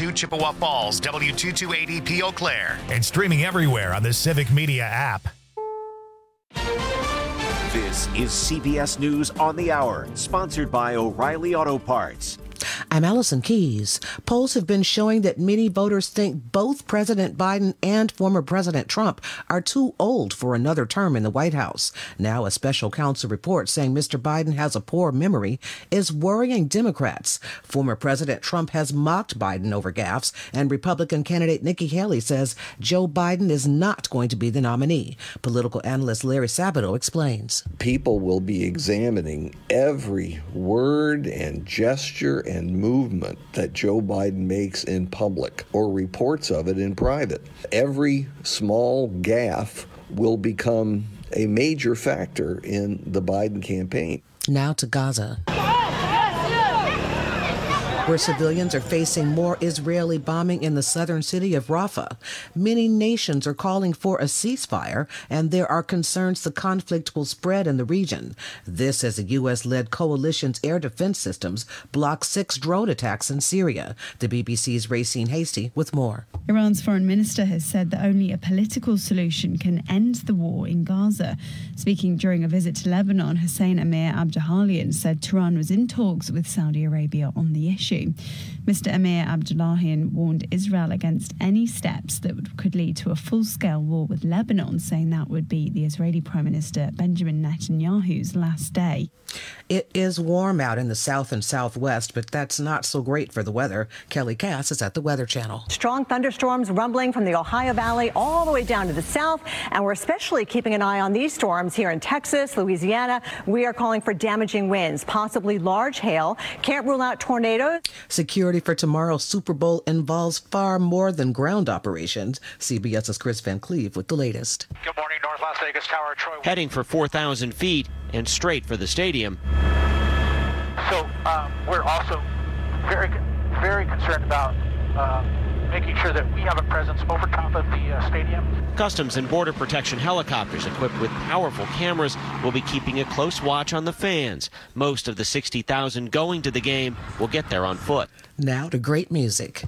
W2 Chippewa Falls, W228EP Eau Claire. And streaming everywhere on the Civic Media app. This is CBS News on the Hour, sponsored by O'Reilly Auto Parts. I'm Allison Keyes. Polls have been showing that many voters think both President Biden and former President Trump are too old for another term in the White House. Now, a special counsel report saying Mr. Biden has a poor memory is worrying Democrats. Former President Trump has mocked Biden over gaffes, and Republican candidate Nikki Haley says Joe Biden is not going to be the nominee. Political analyst Larry Sabato explains. People will be examining every word and gesture and movement that Joe Biden makes in public or reports of it in private. Every small gaffe will become a major factor in the Biden campaign. Now to Gaza, where civilians are facing more Israeli bombing in the southern city of Rafah. Many nations are calling for a ceasefire, and there are concerns the conflict will spread in the region. This as the U.S.-led coalition's air defense systems block 6 drone attacks in Syria. The BBC's Racine Hasty with more. Iran's foreign minister has said that only a political solution can end the war in Gaza. Speaking during a visit to Lebanon, Hussein Amir Abdullahian said Tehran was in talks with Saudi Arabia on the issue. Mr. Amir Abdullahian warned Israel against any steps that could lead to a full-scale war with Lebanon, saying that would be the Israeli Prime Minister Benjamin Netanyahu's last day. It is warm out in the south and southwest, but that's not so great for the weather. Kelly Cass is at the Weather Channel. Strong thunderstorms rumbling from the Ohio Valley all the way down to the south, and we're especially keeping an eye on these storms here in Texas, Louisiana. We are calling for damaging winds, possibly large hail. Can't rule out tornadoes. Security for tomorrow's Super Bowl involves far more than ground operations. CBS's Chris Van Cleve with the latest. Good morning, North Las Vegas Tower, Troy. Heading for 4,000 feet and straight for the stadium. So we're also very concerned about making sure that we have a presence over top of the stadium. Customs and Border Protection helicopters equipped with powerful cameras will be keeping a close watch on the fans. Most of the 60,000 going to the game will get there on foot. Now to great music.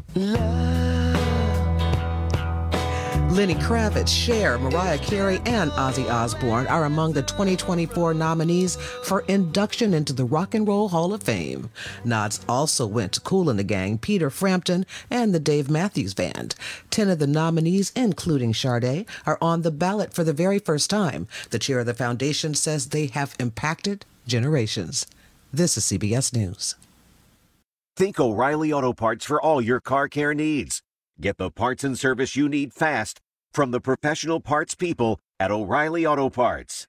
Lenny Kravitz, Cher, Mariah Carey, and Ozzy Osbourne are among the 2024 nominees for induction into the Rock and Roll Hall of Fame. Nods also went to Kool and the Gang, Peter Frampton, and the Dave Matthews Band. 10 of the nominees, including Sade, are on the ballot for the very first time. The chair of the foundation says they have impacted generations. This is CBS News. Think O'Reilly Auto Parts for all your car care needs. Get the parts and service you need fast from the professional parts people at O'Reilly Auto Parts.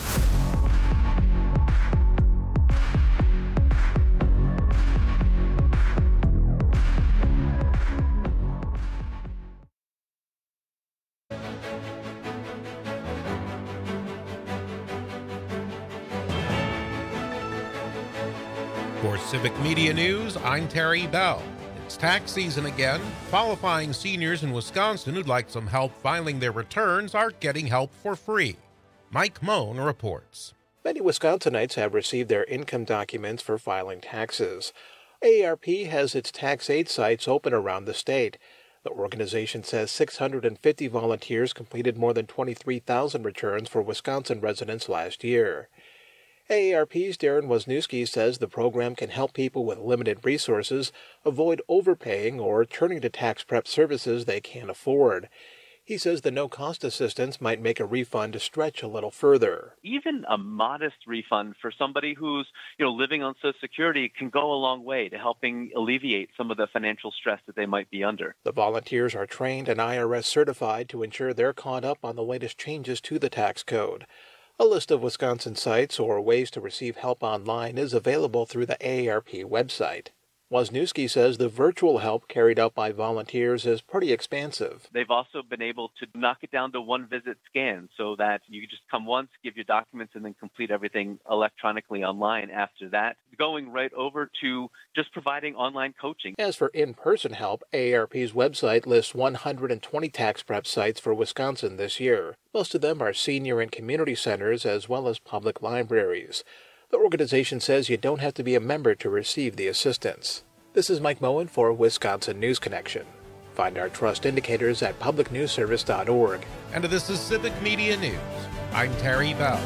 For Civic Media News, I'm Terry Bell. It's tax season again. Qualifying seniors in Wisconsin who'd like some help filing their returns are getting help for free. Mike Moan reports. Many Wisconsinites have received their income documents for filing taxes. AARP has its tax aid sites open around the state. The organization says 650 volunteers completed more than 23,000 returns for Wisconsin residents last year. AARP's Darren Wisniewski says the program can help people with limited resources avoid overpaying or turning to tax prep services they can't afford. He says the no-cost assistance might make a refund stretch a little further. Even a modest refund for somebody who's living on Social Security can go a long way to helping alleviate some of the financial stress that they might be under. The volunteers are trained and IRS certified to ensure they're caught up on the latest changes to the tax code. A list of Wisconsin sites or ways to receive help online is available through the AARP website. Wisniewski says the virtual help carried out by volunteers is pretty expansive. They've also been able to knock it down to one-visit scan so that you just come once, give your documents, and then complete everything electronically online after that, going right over to just providing online coaching. As for in-person help, AARP's website lists 120 tax prep sites for Wisconsin this year. Most of them are senior and community centers as well as public libraries. The organization says you don't have to be a member to receive the assistance. This is Mike Moen for Wisconsin News Connection. Find our trust indicators at publicnewsservice.org. And this is Civic Media News. I'm Terry Bell.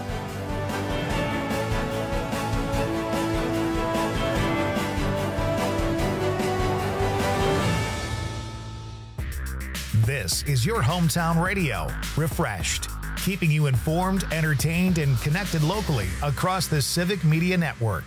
This is your hometown radio, Refreshed, keeping you informed, entertained, and connected locally across the Civic Media Network.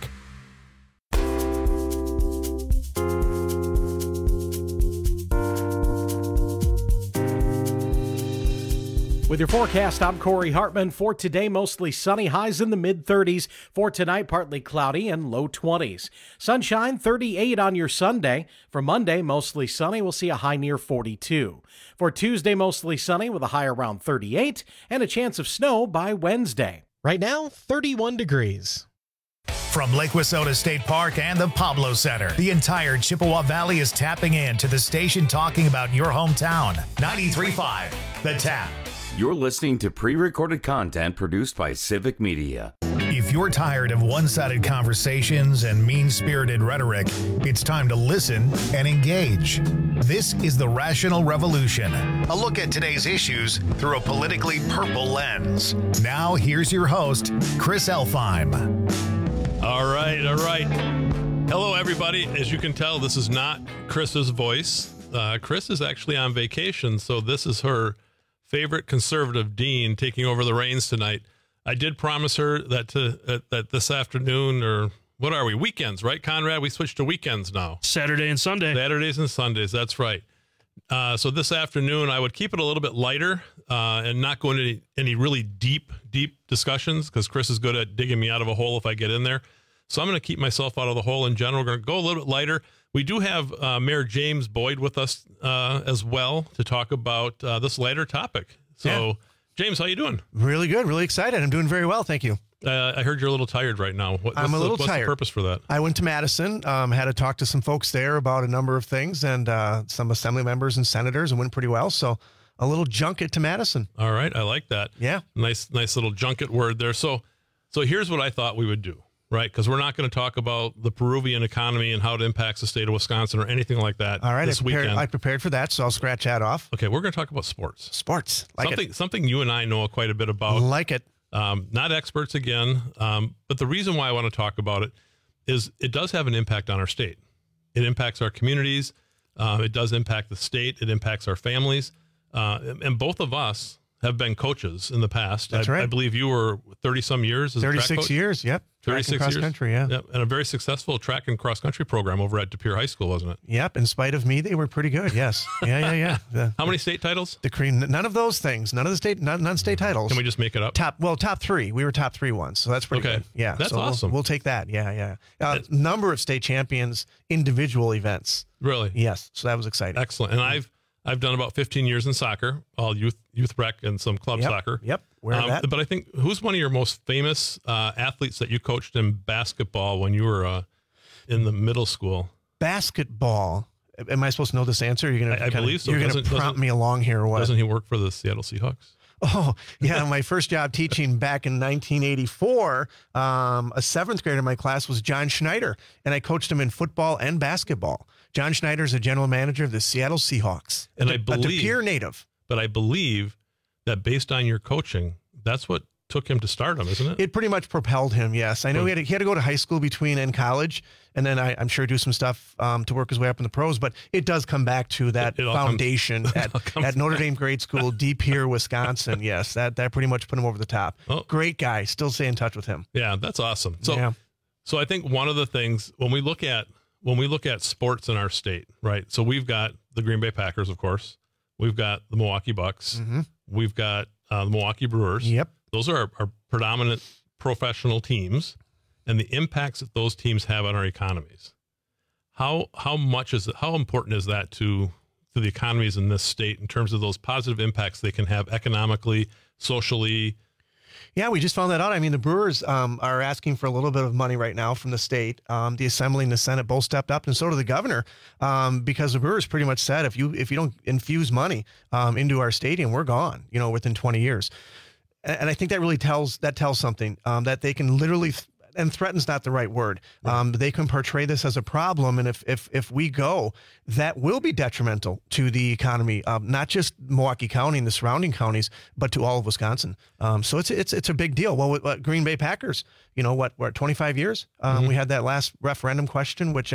With your forecast, I'm Corey Hartman. For today, mostly sunny, highs in the mid-30s. For tonight, partly cloudy and low 20s. Sunshine, 38 on your Sunday. For Monday, mostly sunny. We'll see a high near 42. For Tuesday, mostly sunny with a high around 38 and a chance of snow by Wednesday. Right now, 31 degrees. From Lake Wissota State Park and the Pablo Center, the entire Chippewa Valley is tapping in to the station talking about your hometown. 93.5, The Tap. You're listening to pre-recorded content produced by Civic Media. If you're tired of one-sided conversations and mean-spirited rhetoric, it's time to listen and engage. This is The Rational Revolution, a look at today's issues through a politically purple lens. Now, here's your host, Chris Elfheim. All right. Hello, everybody. As you can tell, this is not Chris's voice. Chris is actually on vacation, so this is her favorite conservative dean taking over the reins tonight. I did promise her that this afternoon, or what are we, weekends, right, Conrad? We switched to weekends now. Saturday and Sunday. Saturdays and Sundays, that's right. So this afternoon, I would keep it a little bit lighter and not go into any really deep discussions, because Chris is good at digging me out of a hole if I get in there. So I'm going to keep myself out of the hole in general. We're going to go a little bit lighter. We do have Mayor James Boyd with us as well to talk about this lighter topic. So, yeah. James, how you doing? Really good. Really excited. I'm doing very well. Thank you. I heard you're a little tired right now. I'm a little tired. What's the purpose for that? I went to Madison, had to talk to some folks there about a number of things, and some assembly members and senators, and went pretty well. So a little junket to Madison. All right. I like that. Yeah. Nice little junket word there. So here's what I thought we would do. Right, because we're not going to talk about the Peruvian economy and how it impacts the state of Wisconsin or anything like that. All right, this weekend. I prepared for that, so I'll scratch that off. Okay, we're going to talk about sports. Something you and I know quite a bit about. Like it. Not experts again, but the reason why I want to talk about it is it does have an impact on our state. It impacts our communities. It does impact the state. It impacts our families. And both of us have been coaches in the past. That's right. I believe you were 30-some years as a track coach. 36 years, yep. 36 cross years. Country, yeah. Yep. And a very successful track and cross country program over at De Pere High School, wasn't it? Yep. In spite of me, they were pretty good. Yes. Yeah. How many state titles? None of those things. None of the state titles. Can we just make it up? Top three. We were top three once, so that's pretty good. Yeah. That's awesome. We'll take that. Yeah. Number of state champions, individual events. Really? Yes. So that was exciting. Excellent. And I've done about 15 years in soccer, all youth rec and some club soccer. Yep. That. But I think, who's one of your most famous athletes that you coached in basketball when you were in the middle school? Basketball. Am I supposed to know this answer? I believe so. You're going to prompt me along here or what? Doesn't he work for the Seattle Seahawks? Oh, yeah. My first job teaching back in 1984, a seventh grader in my class was John Schneider, and I coached him in football and basketball. John Schneider is a general manager of the Seattle Seahawks, and a De Pere native. But I believe that based on your coaching, that's what took him to stardom, isn't it? It pretty much propelled him, yes. I know he had to go to high school and college, and then I'm sure do some stuff to work his way up in the pros, but it does come back to that foundation at Notre Dame Grade School, De Pere, Wisconsin. Yes, that pretty much put him over the top. Oh. Great guy. Still stay in touch with him. Yeah, that's awesome. So I think one of the things, when we look at sports in our state, right? So we've got the Green Bay Packers, of course. We've got the Milwaukee Bucks. Mm-hmm. We've got the Milwaukee Brewers. Yep. Those are our predominant professional teams, and the impacts that those teams have on our economies. How important is that to the economies in this state in terms of those positive impacts they can have economically, socially? Yeah, we just found that out. I mean, the Brewers are asking for a little bit of money right now from the state. The Assembly and the Senate both stepped up, and so did the governor, because the Brewers pretty much said, if you don't infuse money into our stadium, we're gone, within 20 years. And I think that really tells something, that they can literally and threaten's not the right word. They can portray this as a problem, and if we go, that will be detrimental to the economy, not just Milwaukee County and the surrounding counties, but to all of Wisconsin. So it's a big deal. Well, with Green Bay Packers, you know, what 25 years? We had that last referendum question, which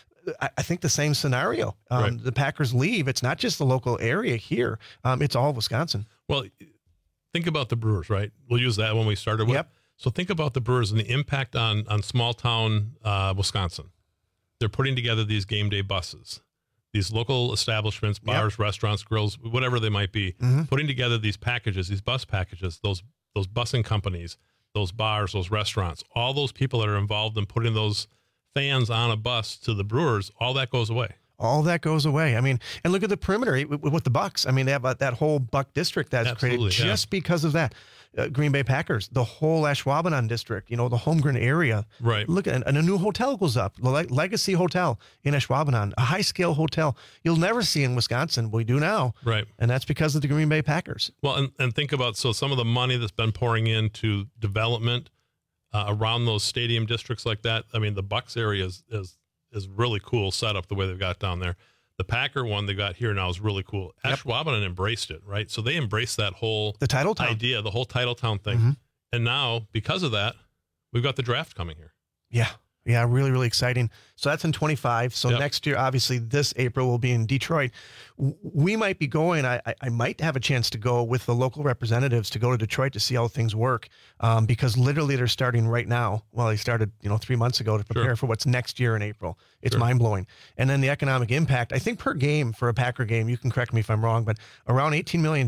I think the same scenario. The Packers leave. It's not just the local area here. It's all of Wisconsin. Well, think about the Brewers, right? We'll use that when we started with. Yep. So think about the Brewers and the impact on small town Wisconsin. They're putting together these game day buses, these local establishments, bars, restaurants, grills, whatever they might be, putting together these packages, these bus packages, those busing companies, those bars, those restaurants, all those people that are involved in putting those fans on a bus to the Brewers, all that goes away. All that goes away. I mean, and look at the perimeter with the Bucks. I mean, they have that whole Buck district that's created just because of that. Green Bay Packers, the whole Ashwaubenon district, you know, the Holmgren area. Right. Look at, and a new hotel goes up, the Legacy Hotel in Ashwaubenon, a high-scale hotel you'll never see in Wisconsin. We do now. Right. And that's because of the Green Bay Packers. Well, and think about, so some of the money that's been pouring into development around those stadium districts like that. I mean, the Bucks area is really cool setup the way they've got down there. The Packer one they got here now is really cool. Ashwaubenon embraced it, right? So they embraced that whole title town idea, the whole title town thing. And now, because of that, we've got the draft coming here. Yeah, really, really exciting. So that's in 25. So next year, obviously, this April will be in Detroit. We might be going. I might have a chance to go with the local representatives to go to Detroit to see how things work, because literally they're starting right now. Well, they started 3 months ago to prepare for what's next year in April. It's mind blowing. And then the economic impact. I think per game for a Packer game, you can correct me if I'm wrong, but around $18 million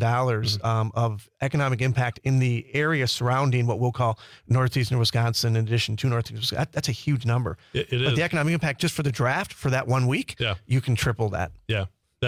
of economic impact in the area surrounding what we'll call northeastern Wisconsin, in addition to northeastern Wisconsin. That's a huge number. It but is. The economic impact just for the draft for that 1 week, you can triple that. Yeah,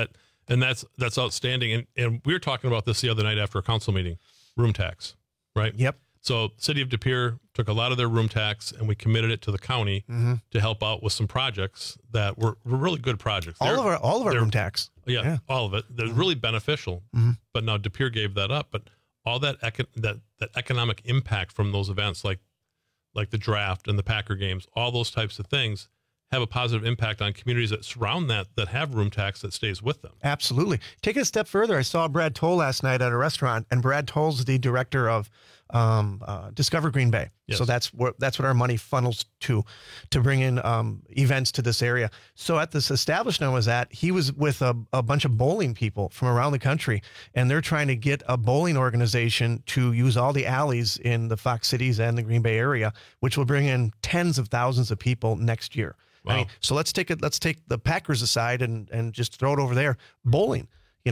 that's outstanding. And we were talking about this the other night after a council meeting, room tax, right? Yep. So City of De Pere took a lot of their room tax and we committed it to the county to help out with some projects that were really good projects. All of our room tax. Yeah, all of it. They're really beneficial. But now De Pere gave that up. But all that economic impact from those events, like the draft and the Packer games, all those types of things have a positive impact on communities that surround that have room tax that stays with them. Absolutely. Take it a step further. I saw Brad Toll last night at a restaurant, and Brad Toll's the director of Discover Green Bay. Yes. So that's what our money funnels to bring in events to this area. So at this establishment I was at, he was with a bunch of bowling people from around the country, and they're trying to get a bowling organization to use all the alleys in the Fox Cities and the Green Bay area, which will bring in tens of thousands of people next year. Wow. I mean, so let's take the Packers aside and just throw it over there. Bowling,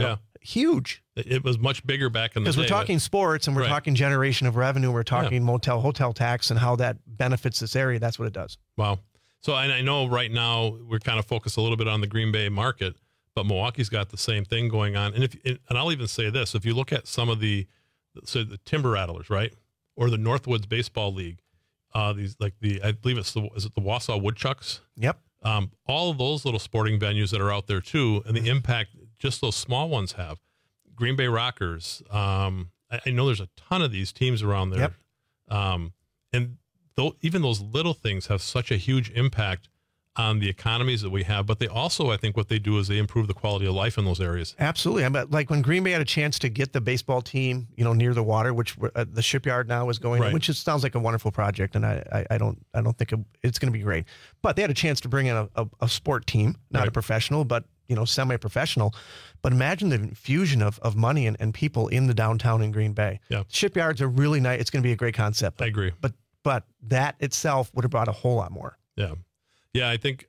huge. It was much bigger back in the day. Because we're talking sports and we're talking generation of revenue. We're talking hotel tax and how that benefits this area. That's what it does. Wow. So and I know right now we're kind of focused a little bit on the Green Bay market, but Milwaukee's got the same thing going on. And and I'll even say this, if you look at some of the Timber Rattlers, right? Or the Northwoods Baseball League, these I believe is it the Wausau Woodchucks? Yep. All of those little sporting venues that are out there too, and the impact just those small ones have. Green Bay Rockers. I know there's a ton of these teams around there. Yep. And even those little things have such a huge impact on the economies that we have, but they also, I think what they do is they improve the quality of life in those areas. Absolutely. I mean, like when Green Bay had a chance to get the baseball team, near the water, which the Shipyard now is going, which just sounds like a wonderful project. And I don't think it's going to be great, but they had a chance to bring in a sport team, not a professional, but semi-professional. But imagine the infusion of money and people in the downtown in Green Bay. Yeah. Shipyards are really nice. It's going to be a great concept. I agree. But that itself would have brought a whole lot more. Yeah. Yeah, I think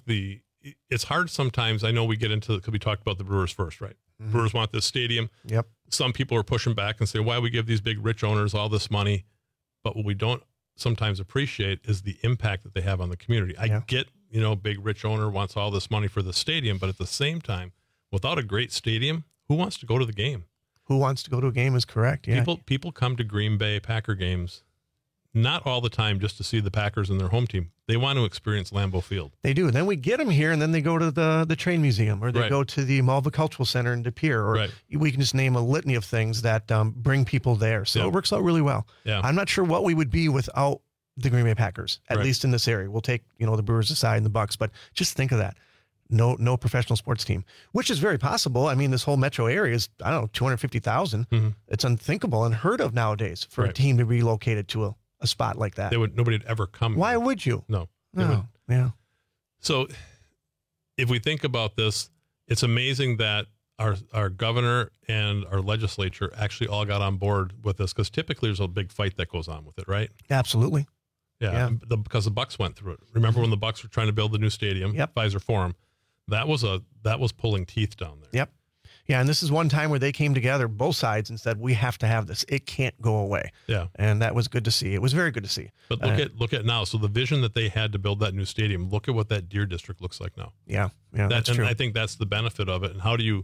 it's hard sometimes. I know we get into because we talked about the Brewers first, right? Brewers want this stadium. Yep. Some people are pushing back and say, why we give these big rich owners all this money? But what we don't sometimes appreciate is the impact that they have on the community. I get, big rich owner wants all this money for the stadium, but at the same time, without a great stadium, who wants to go to the game? Who wants to go to a game is correct. Yeah. People come to Green Bay Packer games not all the time just to see the Packers and their home team. They want to experience Lambeau Field. They do. And then we get them here, and then they go to the Train Museum, or they go to the Malva Cultural Center in De Pere, or we can just name a litany of things that bring people there. So it works out really well. Yeah. I'm not sure what we would be without the Green Bay Packers, at least in this area. We'll take, the Brewers aside and the Bucks, but just think of that. No professional sports team, which is very possible. I mean, this whole metro area is, 250,000. It's unthinkable, unheard of nowadays for a team to be relocated to a spot like that. Nobody would ever come. Why would you? No. Yeah. So if we think about this, it's amazing that our governor and our legislature actually all got on board with this, because typically there's a big fight that goes on with it, right? Absolutely. Yeah. Because the Bucks went through it. Remember when the Bucks were trying to build the new stadium, Pfizer Forum? That was pulling teeth down there. Yep. Yeah, and this is one time where they came together, both sides, and said, we have to have this. It can't go away. Yeah. And that was good to see. It was very good to see. But look at now. So the vision that they had to build that new stadium, look at what that Deer District looks like now. Yeah, that's true. I think that's the benefit of it. And how do you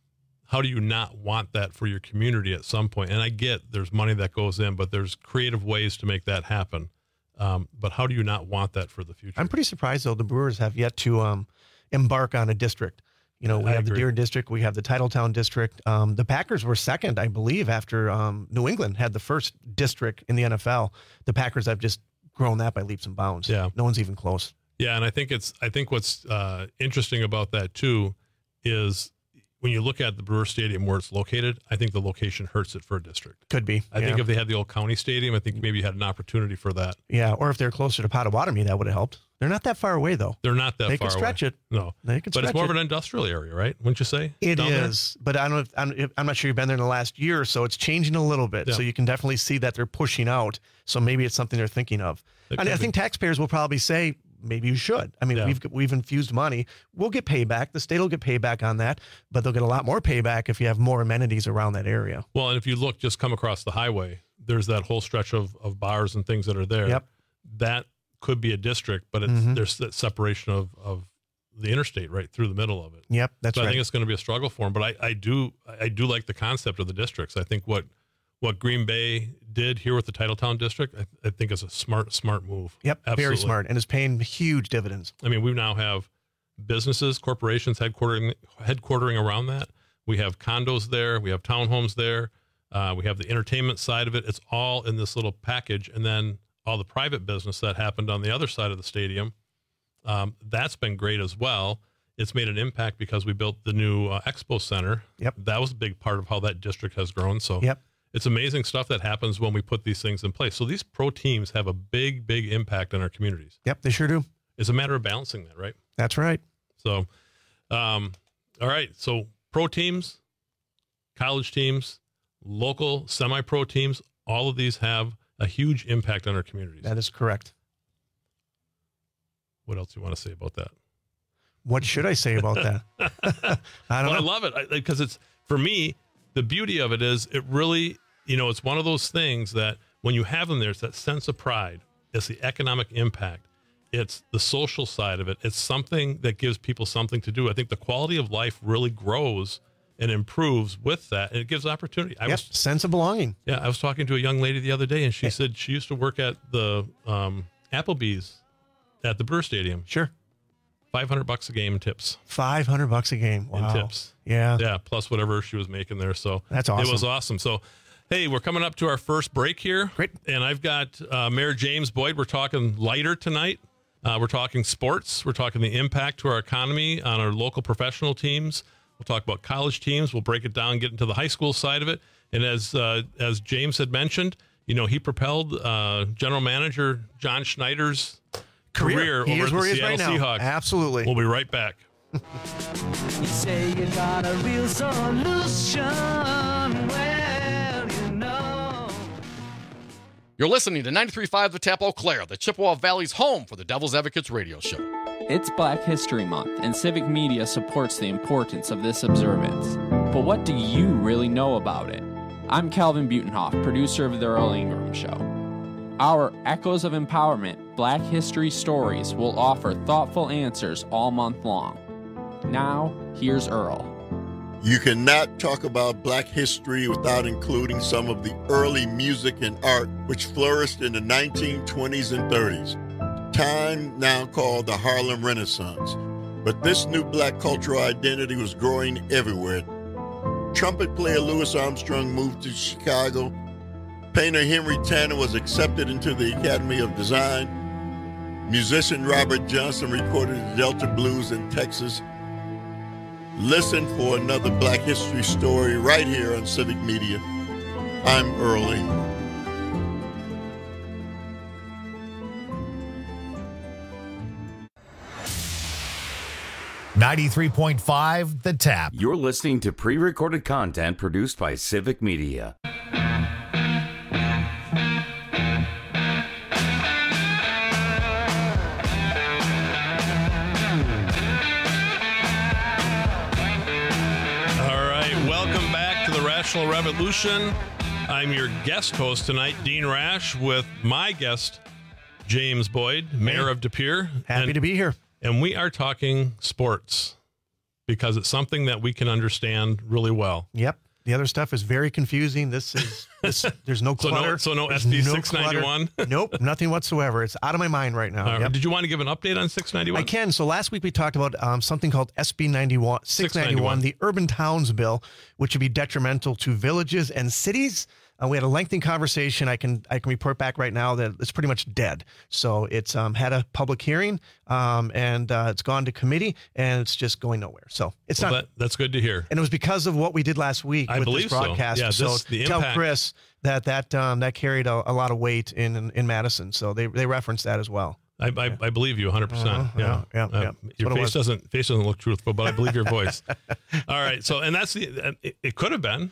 not want that for your community at some point? And I get there's money that goes in, but there's creative ways to make that happen. But how do you not want that for the future? I'm pretty surprised, though, the Brewers have yet to embark on a district. We have the Deer District, we have the Titletown District. The Packers were second, I believe, after New England had the first district in the NFL. The Packers have just grown that by leaps and bounds. Yeah. No one's even close. Yeah, and I think what's interesting about that too is when you look at the Brewer Stadium where it's located, I think the location hurts it for a district. Could be. I think if they had the old county stadium, I think maybe you had an opportunity for that. Yeah, or if they're closer to Potawatomi, that would have helped. They're not that far away, though. They're not that far away. They can stretch it. No. They can But it's more of an industrial area, right? Wouldn't you say? It is. But I'm not sure you've been there in the last year or so. It's changing a little bit. Yeah. So you can definitely see that they're pushing out. So maybe it's something they're thinking of. I think taxpayers will probably say, maybe you should. I mean, we've infused money. We'll get payback. The state will get payback on that, but they'll get a lot more payback if you have more amenities around that area. Well, and if you look, just come across the highway, there's that whole stretch of bars and things that are there. Yep. That could be a district, but there's that separation of the interstate right through the middle of it. Yep, that's right. I think it's going to be a struggle for them, but I do like the concept of the districts. I think what Green Bay did here with the Titletown District, I think is a smart move. Yep, absolutely. Very smart, and is paying huge dividends. I mean, we now have businesses, corporations headquartering around that. We have condos there. We have townhomes there. We have the entertainment side of it. It's all in this little package, and then all the private business that happened on the other side of the stadium. That's been great as well. It's made an impact because we built the new Expo Center. Yep. That was a big part of how that district has grown. So yep. It's amazing stuff that happens when we put these things in place. So these pro teams have a big impact on our communities. Yep, they sure do. It's a matter of balancing that, right? That's right. So, all right. So pro teams, college teams, local semi-pro teams, all of these have a huge impact on our communities. That is correct. What else do you want to say about that? What should I say about that? I don't know. I love it because it's, for me, the beauty of it is it really, it's one of those things that when you have them there, it's that sense of pride. It's the economic impact. It's the social side of it. It's something that gives people something to do. I think the quality of life really grows and improves with that, and it gives opportunity. Sense of belonging. Yeah, I was talking to a young lady the other day, and she said she used to work at the Applebee's at the Brewer Stadium. Sure. $500 a game in tips. $500 a game. Wow. In tips. Yeah. Yeah. Plus whatever she was making there. So that's awesome. It was awesome. So, hey, we're coming up to our first break here. Great. And I've got Mayor James Boyd. We're talking lighter tonight. We're talking sports. We're talking the impact to our economy on our local professional teams. We'll talk about college teams. We'll break it down, get into the high school side of it. And as James had mentioned, he propelled General Manager John Schneider's career over at the Seattle Seahawks. Absolutely. We'll be right back. You say you got a real solution. Well, You're listening to 93.5 The Tap Eau Claire, the Chippewa Valley's home for the Devil's Advocates radio show. It's Black History Month, and Civic Media supports the importance of this observance. But what do you really know about it? I'm Calvin Butenhoff, producer of The Earl Ingram Show. Our Echoes of Empowerment Black History Stories will offer thoughtful answers all month long. Now, here's Earl. You cannot talk about Black history without including some of the early music and art which flourished in the 1920s and 30s. Time now called the Harlem Renaissance. But this new Black cultural identity was growing everywhere. Trumpet player Louis Armstrong moved to Chicago. Painter Henry Tanner was accepted into the Academy of Design. Musician Robert Johnson recorded the Delta Blues in Texas. Listen for another Black History story right here on Civic Media. I'm Earl Ingram. 93.5 The Tap. You're listening to pre-recorded content produced by Civic Media. Rational Revolution. I'm your guest host tonight, Dean Rash, with my guest, James Boyd, Mayor of De Pere. Happy to be here. And we are talking sports because it's something that we can understand really well. Yep. The other stuff is very confusing. This is there's no clutter. So no SB 691? Nope, nothing whatsoever. It's out of my mind right now. Yep. Did you want to give an update on 691? I can. So last week we talked about something called SB 691, the Urban Towns Bill, which would be detrimental to villages and cities. We had a lengthy conversation. I can report back right now that it's pretty much dead. So it's had a public hearing and it's gone to committee and it's just going nowhere. So it's not. That's good to hear. And it was because of what we did last week with this broadcast. So. Yeah, the tell impact. Chris that carried a lot of weight in Madison. So they referenced that as well. I believe you 100%. Yeah. Your face doesn't look truthful, but I believe your voice. All right. So, and that's it could have been.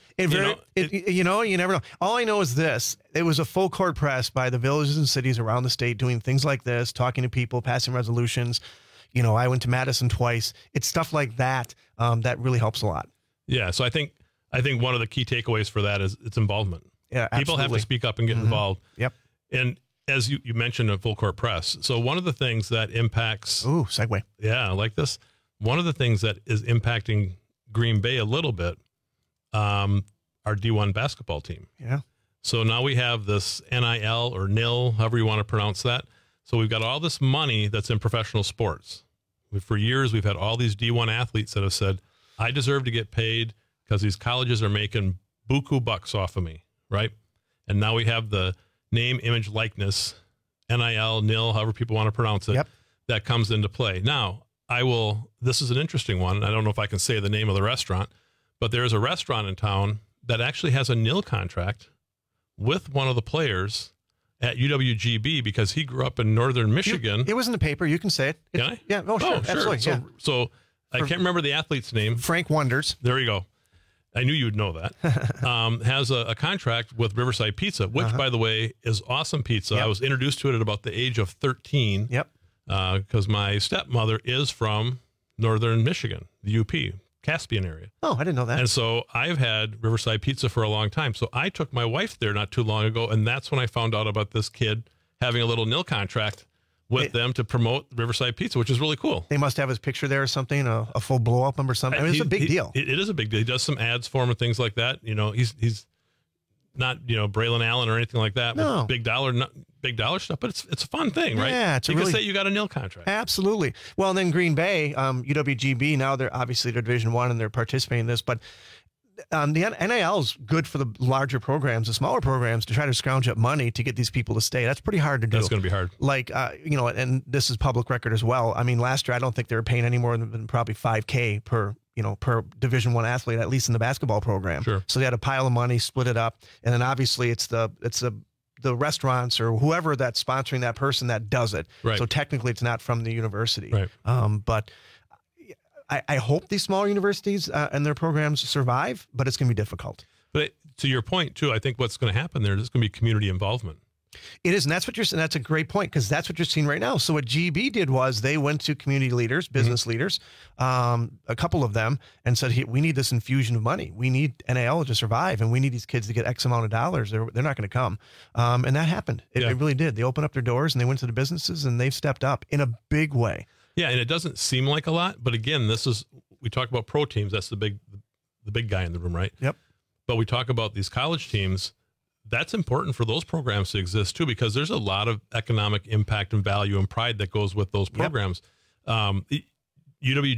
You never know. All I know is this: it was a full court press by the villages and cities around the state doing things like this, talking to people, passing resolutions. I went to Madison twice. It's stuff like that that really helps a lot. Yeah. So I think one of the key takeaways for that is its involvement. Yeah, absolutely. People have to speak up and get involved. Yep. And as you mentioned, a full court press. So one of the things that impacts... Ooh, segue. Yeah, I like this. One of the things that is impacting Green Bay a little bit, our D1 basketball team. Yeah. So now we have this NIL or NIL, however you want to pronounce that. So we've got all this money that's in professional sports. For years, we've had all these D1 athletes that have said, I deserve to get paid because these colleges are making buku bucks off of me, right? And now we have the name, image, likeness, NIL, NIL, however people want to pronounce it, that comes into play. Now, this is an interesting one. I don't know if I can say the name of the restaurant, but there's a restaurant in town that actually has a NIL contract with one of the players at UWGB because he grew up in northern Michigan. It was in the paper. You can say it. Can I? Yeah. Oh, sure. Absolutely. So I can't remember the athlete's name. Frank Wonders. There you go. I knew you would know that, has a contract with Riverside Pizza, which, by the way, is awesome pizza. Yep. I was introduced to it at about the age of 13. Yep. Because my stepmother is from northern Michigan, the UP, Caspian area. Oh, I didn't know that. And so I've had Riverside Pizza for a long time. So I took my wife there not too long ago, and that's when I found out about this kid having a little NIL contract with them to promote Riverside Pizza, which is really cool. They must have his picture there or something, a full blow up or something. I mean, it's a big deal. It is a big deal. He does some ads for him and things like that. He's not Braylon Allen or anything like that. No. With big dollar stuff, but it's a fun thing, right? Yeah, you can say you got a NIL contract. Absolutely. Well, and then Green Bay, UWGB. Now they're Division I and they're participating in this, but. The NIL is good for the larger programs, the smaller programs, to try to scrounge up money to get these people to stay. That's pretty hard to do. That's going to be hard. Like, and this is public record as well. I mean, last year, I don't think they were paying any more than probably $5,000 per Division I athlete, at least in the basketball program. Sure. So they had a pile of money, split it up. And then obviously it's the restaurants or whoever that's sponsoring that person that does it. Right. So technically it's not from the university. Right. But I hope these smaller universities and their programs survive, but it's going to be difficult. But to your point, too, I think what's going to happen there is going to be community involvement. It is, and that's what you're saying. That's a great point because that's what you're seeing right now. So what GB did was they went to community leaders, business leaders, a couple of them, and said, hey, we need this infusion of money. We need NIL to survive, and we need these kids to get X amount of dollars. They're not going to come. And that happened. It really did. They opened up their doors, and they went to the businesses, and they've stepped up in a big way. Yeah, and it doesn't seem like a lot, but again, we talk about pro teams. That's the big guy in the room, right? Yep. But we talk about these college teams. That's important for those programs to exist too, because there's a lot of economic impact and value and pride that goes with those programs.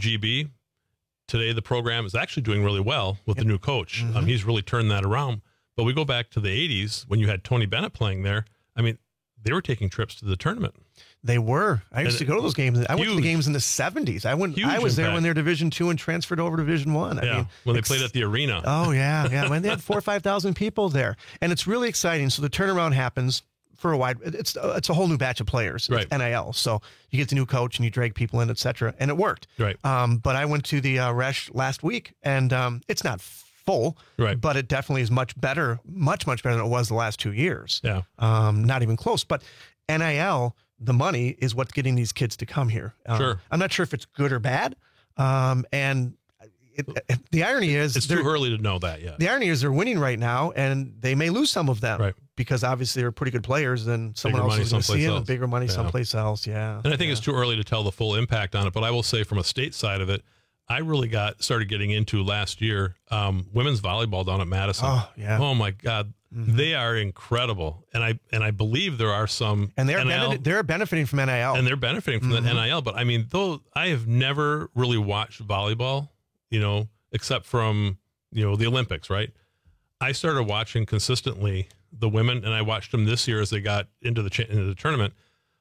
UWGB today, the program is actually doing really well with the new coach. He's really turned that around. But we go back to the 80s when you had Tony Bennett playing there. I mean, they were taking trips to the tournament. They were. I used to go to those games. I went to the games in the 70s. I was there when they were Division II and transferred over to Division I. I mean, when they played at the arena. Oh, yeah. When they had 4,000 or 5,000 people there. And it's really exciting. So the turnaround happens for a while. It's a whole new batch of players. Right. It's NIL. So you get the new coach and you drag people in, et cetera. And it worked. Right. But I went to the Resch last week, and it's not full, right? But it definitely is much better, much better than it was the last 2 years. Yeah. Not even close. But NIL, the money is what's getting these kids to come here. Sure. I'm not sure if it's good or bad. And the irony is it's too early to know that yet. The irony is they're winning right now, and they may lose some of them, right? Because obviously they're pretty good players, and someone bigger else is going to see else. bigger money someplace else. Yeah. And I think it's too early to tell the full impact on it. But I will say, from a state side of it, I really started getting into last year women's volleyball down at Madison. Oh yeah. Oh my God. Mm-hmm. They are incredible, and I believe there are some, and they're benefiting from NIL, and they're benefiting from that NIL. But I mean, though, I have never really watched volleyball, except from the Olympics, right? I started watching consistently the women, and I watched them this year as they got into the tournament.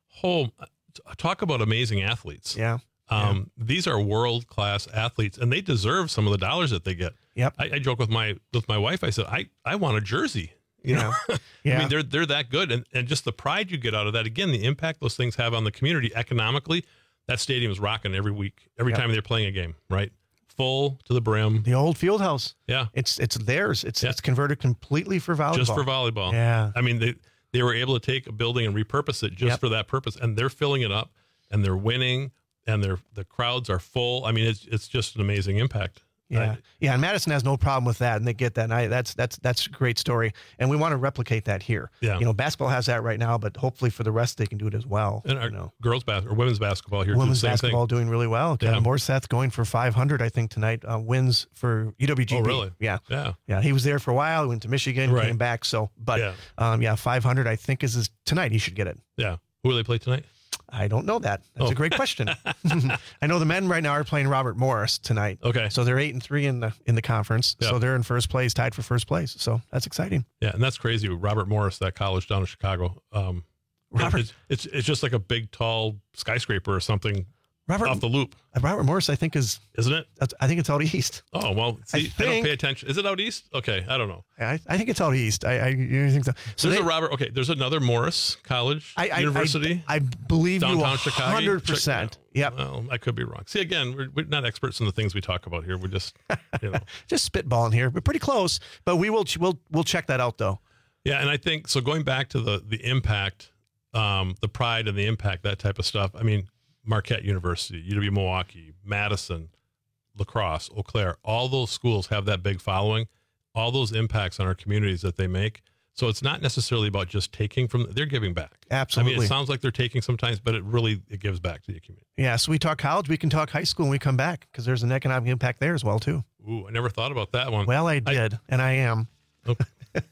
Talk about amazing athletes! Yeah. These are world-class athletes, and they deserve some of the dollars that they get. Yep. I joke with my wife. I said, I want a jersey. Yeah. Yeah. I mean, they're that good, and just the pride you get out of that. Again, the impact those things have on the community economically. That stadium is rocking every week, every time they're playing a game. Right, full to the brim. The old field house. Yeah, it's theirs. It's converted completely for volleyball. Just for volleyball. Yeah. I mean, they were able to take a building and repurpose it just for that purpose, and they're filling it up, and they're winning. And the crowds are full. I mean, it's just an amazing impact. Yeah, and Madison has no problem with that, and they get that. And that's a great story, and we want to replicate that here. Yeah, basketball has that right now, but hopefully for the rest they can do it as well. And our women's basketball here, women's basketball doing really well. Kevin Morseth going for 500, I think tonight. Wins for UWGP. Oh, really? Yeah. He was there for a while. Went to Michigan, came back. So, but 500, I think is tonight. He should get it. Yeah. Who will they play tonight? I don't know that. That's a great question. I know the men right now are playing Robert Morris tonight. Okay. So they're 8-3 in the conference. Yep. So they're in first place, tied for first place. So that's exciting. Yeah, and that's crazy. Robert Morris, that college down in Chicago. It's just like a big, tall skyscraper or something. Off the loop. Robert Morris, I think isn't it? I think it's out east. Oh well, see, I don't pay attention. Is it out east? Okay, I don't know. I think it's out east. I think so. So there's a Robert. Okay, there's another Morris College University. I believe downtown you Chicago. 100%. Yep. Well, I could be wrong. See, again, we're not experts in the things we talk about here. We're just just spitballing here. We're pretty close, but we'll check that out though. Yeah, and I think so. Going back to the impact, the pride and the impact, that type of stuff. I mean, Marquette University, UW-Milwaukee, Madison, La Crosse, Eau Claire, all those schools have that big following, all those impacts on our communities that they make. So it's not necessarily about just taking from, they're giving back. Absolutely. I mean, it sounds like they're taking sometimes, but it gives back to the community. Yeah, so we talk college, we can talk high school when we come back, because there's an economic impact there as well, too. Ooh, I never thought about that one. Well, I did, and I am. Okay.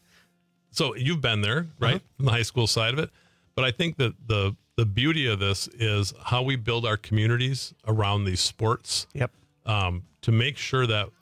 So you've been there, right, from the high school side of it. But I think that the beauty of this is how we build our communities around these sports. Yep. To make sure that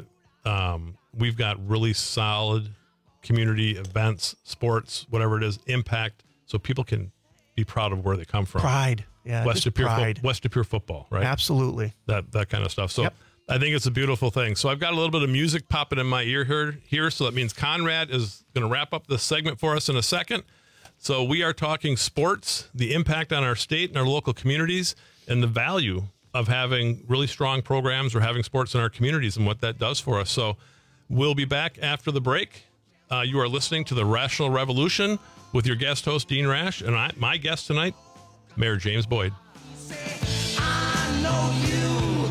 we've got really solid community events, sports, whatever it is, impact, so people can be proud of where they come from. Pride. Yeah. West DePere football, right? Absolutely. That kind of stuff. So I think it's a beautiful thing. So I've got a little bit of music popping in my ear here. So that means Conrad is going to wrap up this segment for us in a second. So we are talking sports, the impact on our state and our local communities, and the value of having really strong programs or having sports in our communities and what that does for us. So we'll be back after the break. You are listening to The Rational Revolution with your guest host, Dean Rash, and my guest tonight, Mayor James Boyd. I know you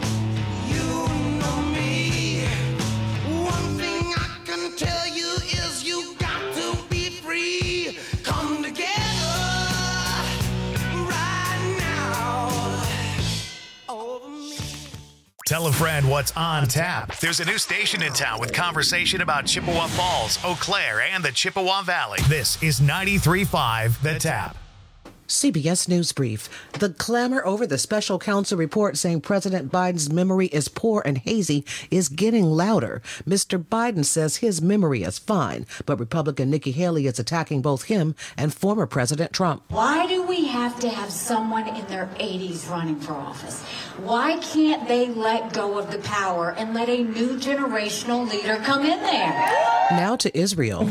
know me. One thing I can tell you is you got to be free. Come together right now over me. Tell a friend what's on tap. There's a new station in town with conversation about Chippewa Falls, Eau Claire, and the Chippewa Valley. This is 93.5 The Tap. CBS News Brief. The clamor over the special counsel report saying President Biden's memory is poor and hazy is getting louder. Mr. Biden says his memory is fine, but Republican Nikki Haley is attacking both him and former President Trump. Why do we have to have someone in their 80s running for office? Why can't they let go of the power and let a new generational leader come in there? Now to Israel,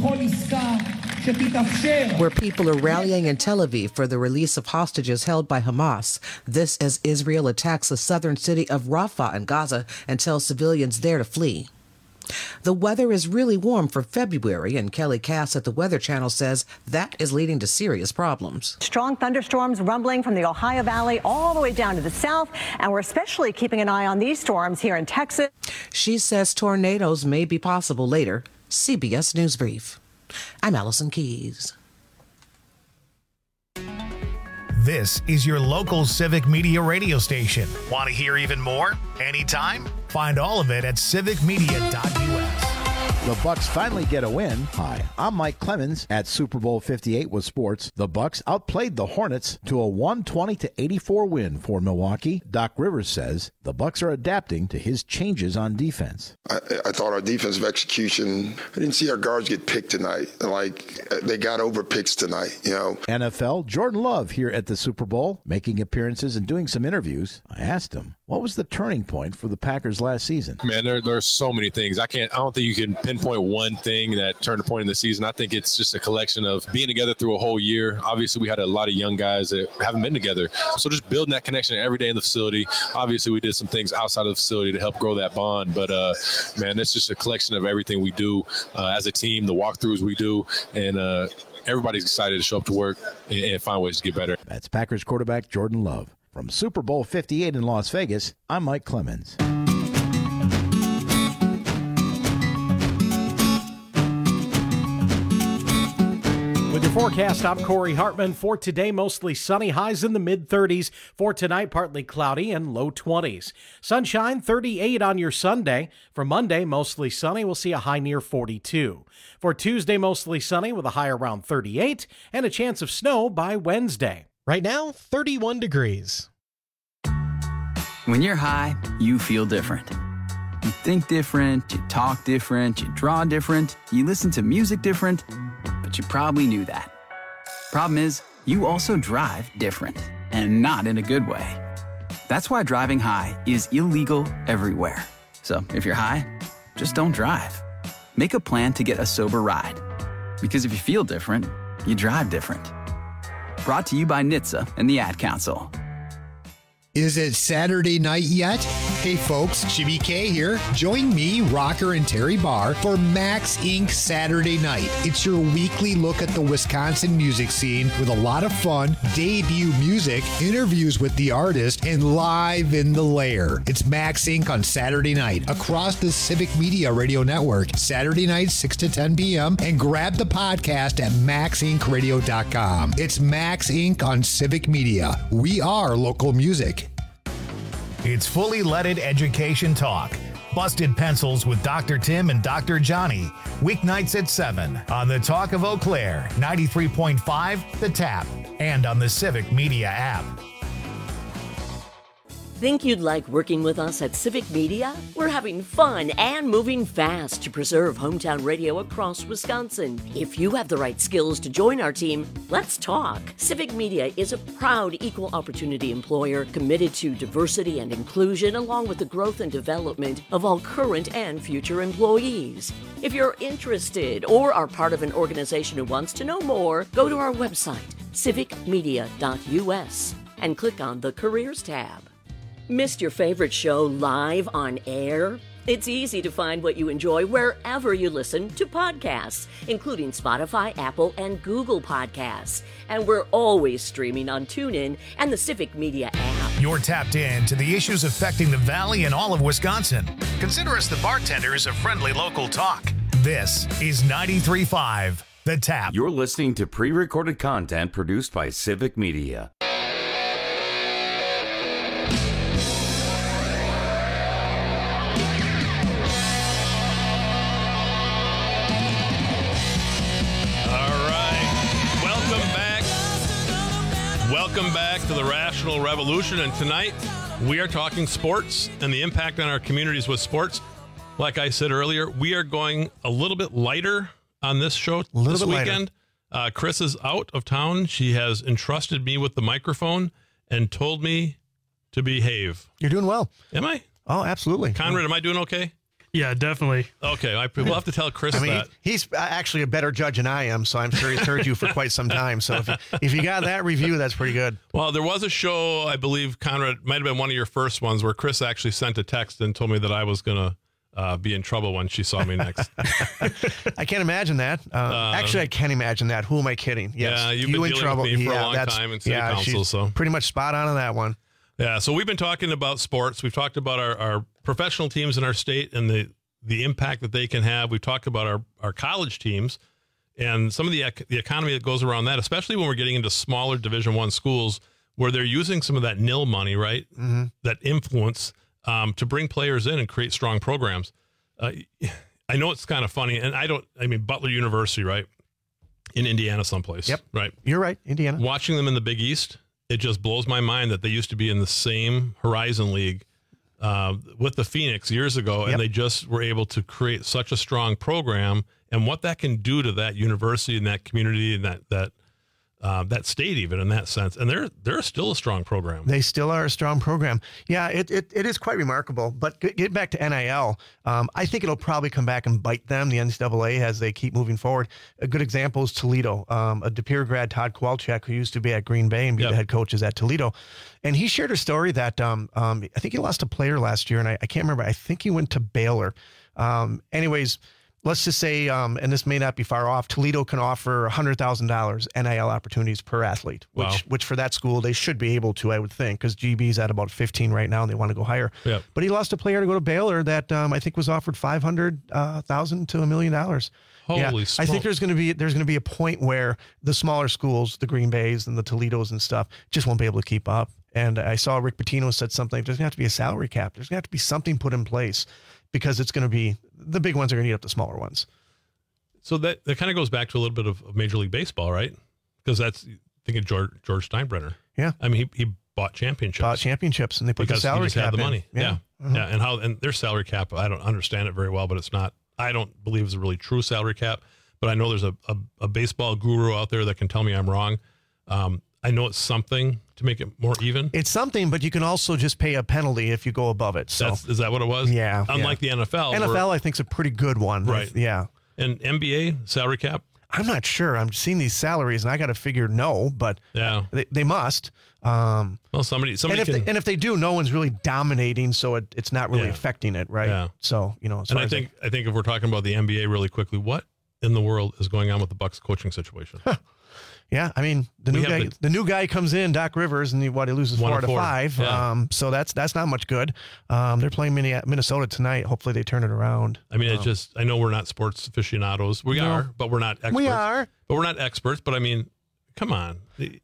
where people are rallying in Tel Aviv for the release of hostages held by Hamas. This as Israel attacks the southern city of Rafah in Gaza and tells civilians there to flee. The weather is really warm for February, and Kelly Cass at the Weather Channel says that is leading to serious problems. Strong thunderstorms rumbling from the Ohio Valley all the way down to the south, and we're especially keeping an eye on these storms here in Texas. She says tornadoes may be possible later. CBS News Brief. I'm Allison Keys. This is your local Civic Media radio station. Want to hear even more? Anytime? Find all of it at civicmedia.us. The Bucks finally get a win. Hi, I'm Mike Clemens at Super Bowl 58 with sports. The Bucks outplayed the Hornets to a 120-84 win for Milwaukee. Doc Rivers says the Bucks are adapting to his changes on defense. I thought our defensive execution, I didn't see our guards get picked tonight. Like, they got over picks tonight, you know. NFL, Jordan Love here at the Super Bowl, making appearances and doing some interviews. I asked him, what was the turning point for the Packers last season? Man, there's so many things. I don't think you can pinpoint one thing that turned the point in the season. I think it's just a collection of being together through a whole year. Obviously, we had a lot of young guys that haven't been together. So just building that connection every day in the facility. Obviously, we did some things outside of the facility to help grow that bond. But, man, it's just a collection of everything we do as a team, the walkthroughs we do, and everybody's excited to show up to work and find ways to get better. That's Packers quarterback Jordan Love. From Super Bowl 58 in Las Vegas, I'm Mike Clemens. With your forecast, I'm Corey Hartman. For today, mostly sunny, highs in the mid-30s. For tonight, partly cloudy and low 20s. Sunshine, 38 on your Sunday. For Monday, mostly sunny, we'll see a high near 42. For Tuesday, mostly sunny with a high around 38 and a chance of snow by Wednesday. Right now, 31 degrees. When you're high, you feel different. You think different, you talk different, you draw different, you listen to music different, but you probably knew that. Problem is, you also drive different, and not in a good way. That's why driving high is illegal everywhere. So if you're high, just don't drive. Make a plan to get a sober ride. Because if you feel different, you drive different. Brought to you by NHTSA and the Ad Council. Is it Saturday night yet? Hey folks, Jimmy K here. Join me, Rocker and Terry Barr, for Max Inc. Saturday Night. It's your weekly look at the Wisconsin music scene with a lot of fun, debut music, interviews with the artist, and live in the lair. It's Max Inc. on Saturday night across the Civic Media Radio Network. Saturday night, 6 to 10 p.m. And grab the podcast at maxincradio.com. It's Max Inc. on Civic Media. We are local music. It's fully leaded education talk. Busted Pencils with Dr. Tim and Dr. Johnny. Weeknights at 7 on the Talk of Eau Claire, 93.5 The Tap, and on the Civic Media app. Think you'd like working with us at Civic Media? We're having fun and moving fast to preserve hometown radio across Wisconsin. If you have the right skills to join our team, let's talk. Civic Media is a proud equal opportunity employer committed to diversity and inclusion along with the growth and development of all current and future employees. If you're interested or are part of an organization who wants to know more, go to our website, civicmedia.us, and click on the Careers tab. Missed your favorite show live on air? It's easy to find what you enjoy wherever you listen to podcasts, including Spotify, Apple, and Google Podcasts. And we're always streaming on TuneIn and the Civic Media app. You're tapped in to the issues affecting the Valley and all of Wisconsin. Consider us the bartenders of friendly local talk. This is 93.5 The Tap. You're listening to pre-recorded content produced by Civic Media. Welcome back to the Rational Revolution, and tonight we are talking sports and the impact on our communities with sports. Like I said earlier, we are going a little bit lighter on this show this weekend. Chris is out of town. She has entrusted me with the microphone and told me to behave. You're doing well. Am I? Oh, absolutely. Conrad, am I doing okay? Yeah, definitely. Okay, we'll have to tell Chris that. He's actually a better judge than I am, so I'm sure he's heard you for quite some time. So if you got that review, that's pretty good. Well, there was a show, I believe, Conrad, might have been one of your first ones, where Chris actually sent a text and told me that I was going to be in trouble when she saw me next. I can't imagine that. Actually, I can't imagine that. Who am I kidding? Yes. Yeah, you've been dealing with me for a long time in city council. So pretty much spot on that one. Yeah, so we've been talking about sports. We've talked about our professional teams in our state and the impact that they can have. We've talked about our college teams and some of the economy that goes around that, especially when we're getting into smaller Division I schools where they're using some of that NIL money, right? Mm-hmm. That influence to bring players in and create strong programs. I know it's kind of funny, and Butler University, right? In Indiana someplace. Yep. Right. You're right, Indiana. Watching them in the Big East, it just blows my mind that they used to be in the same Horizon League with the Phoenix years ago, and they just were able to create such a strong program, and what that can do to that university and that community and that state, even in that sense. And they're still a strong program. They still are a strong program. Yeah, it is quite remarkable. But get back to NIL. I think it'll probably come back and bite them, the NCAA, as they keep moving forward. A good example is Toledo. A De Pere grad, Todd Kowalczyk, who used to be at Green Bay and be the head coaches at Toledo. And he shared a story that I think he lost a player last year, and I can't remember. I think he went to Baylor. Anyways, let's just say, and this may not be far off, Toledo can offer $100,000 NIL opportunities per athlete, which for that school, they should be able to, I would think, because GB's at about 15 right now, and they want to go higher. Yeah. But he lost a player to go to Baylor that I think was offered $500,000 to $1 million. Holy I think there's going to be a point where the smaller schools, the Green Bays and the Toledos and stuff, just won't be able to keep up. And I saw Rick Pitino said something. There's going to have to be a salary cap. There's going to have to be something put in place, because it's going to be the big ones are going to eat up the smaller ones. So that kind of goes back to a little bit of Major League Baseball, right? Because think of George Steinbrenner. Yeah. I mean, he bought championships. And they put the salary cap had the in. money. Yeah. And their salary cap, I don't understand it very well, but it's not, I don't believe it's a really true salary cap, but I know there's a baseball guru out there that can tell me I'm wrong. I know it's something to make it more even. It's something, but you can also just pay a penalty if you go above it. So is that what it was? Yeah. Unlike the NFL. NFL, I think, is a pretty good one. Right. Yeah. And NBA salary cap? I'm not sure. I'm seeing these salaries, and I got to figure no, but they must. Well, somebody and if they do, no one's really dominating, so it's not really affecting it, right? Yeah. So I think if we're talking about the NBA really quickly, what in the world is going on with the Bucks coaching situation? Yeah, I mean the new guy comes in, Doc Rivers, and he loses 4 out of 5. Yeah. So that's not much good. They're playing Minnesota tonight. Hopefully they turn it around. I mean, I know we're not sports aficionados. We are, but we're not experts. We are, but we're not experts. But I mean, come on,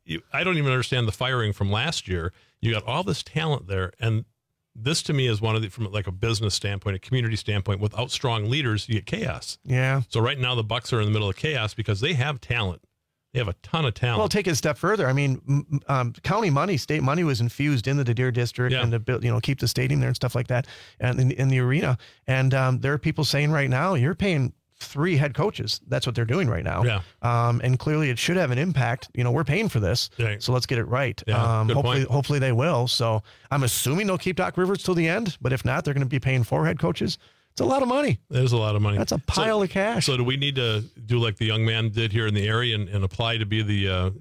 I don't even understand the firing from last year. You got all this talent there, and this to me is one of from like a business standpoint, a community standpoint. Without strong leaders, you get chaos. Yeah. So right now the Bucks are in the middle of chaos because they have talent. They have a ton of talent. Well, take it a step further. I mean, county money, state money was infused into the Deer District and to build, keep the stadium there and stuff like that, and in the arena. And there are people saying right now, you're paying 3 head coaches. That's what they're doing right now. Yeah. And clearly it should have an impact. We're paying for this, so let's get it right. Yeah, hopefully they will. So I'm assuming they'll keep Doc Rivers till the end. But if not, they're going to be paying 4 head coaches. It's a lot of money. It is a lot of money. That's a pile of cash. So do we need to do like the young man did here in the area and apply to be the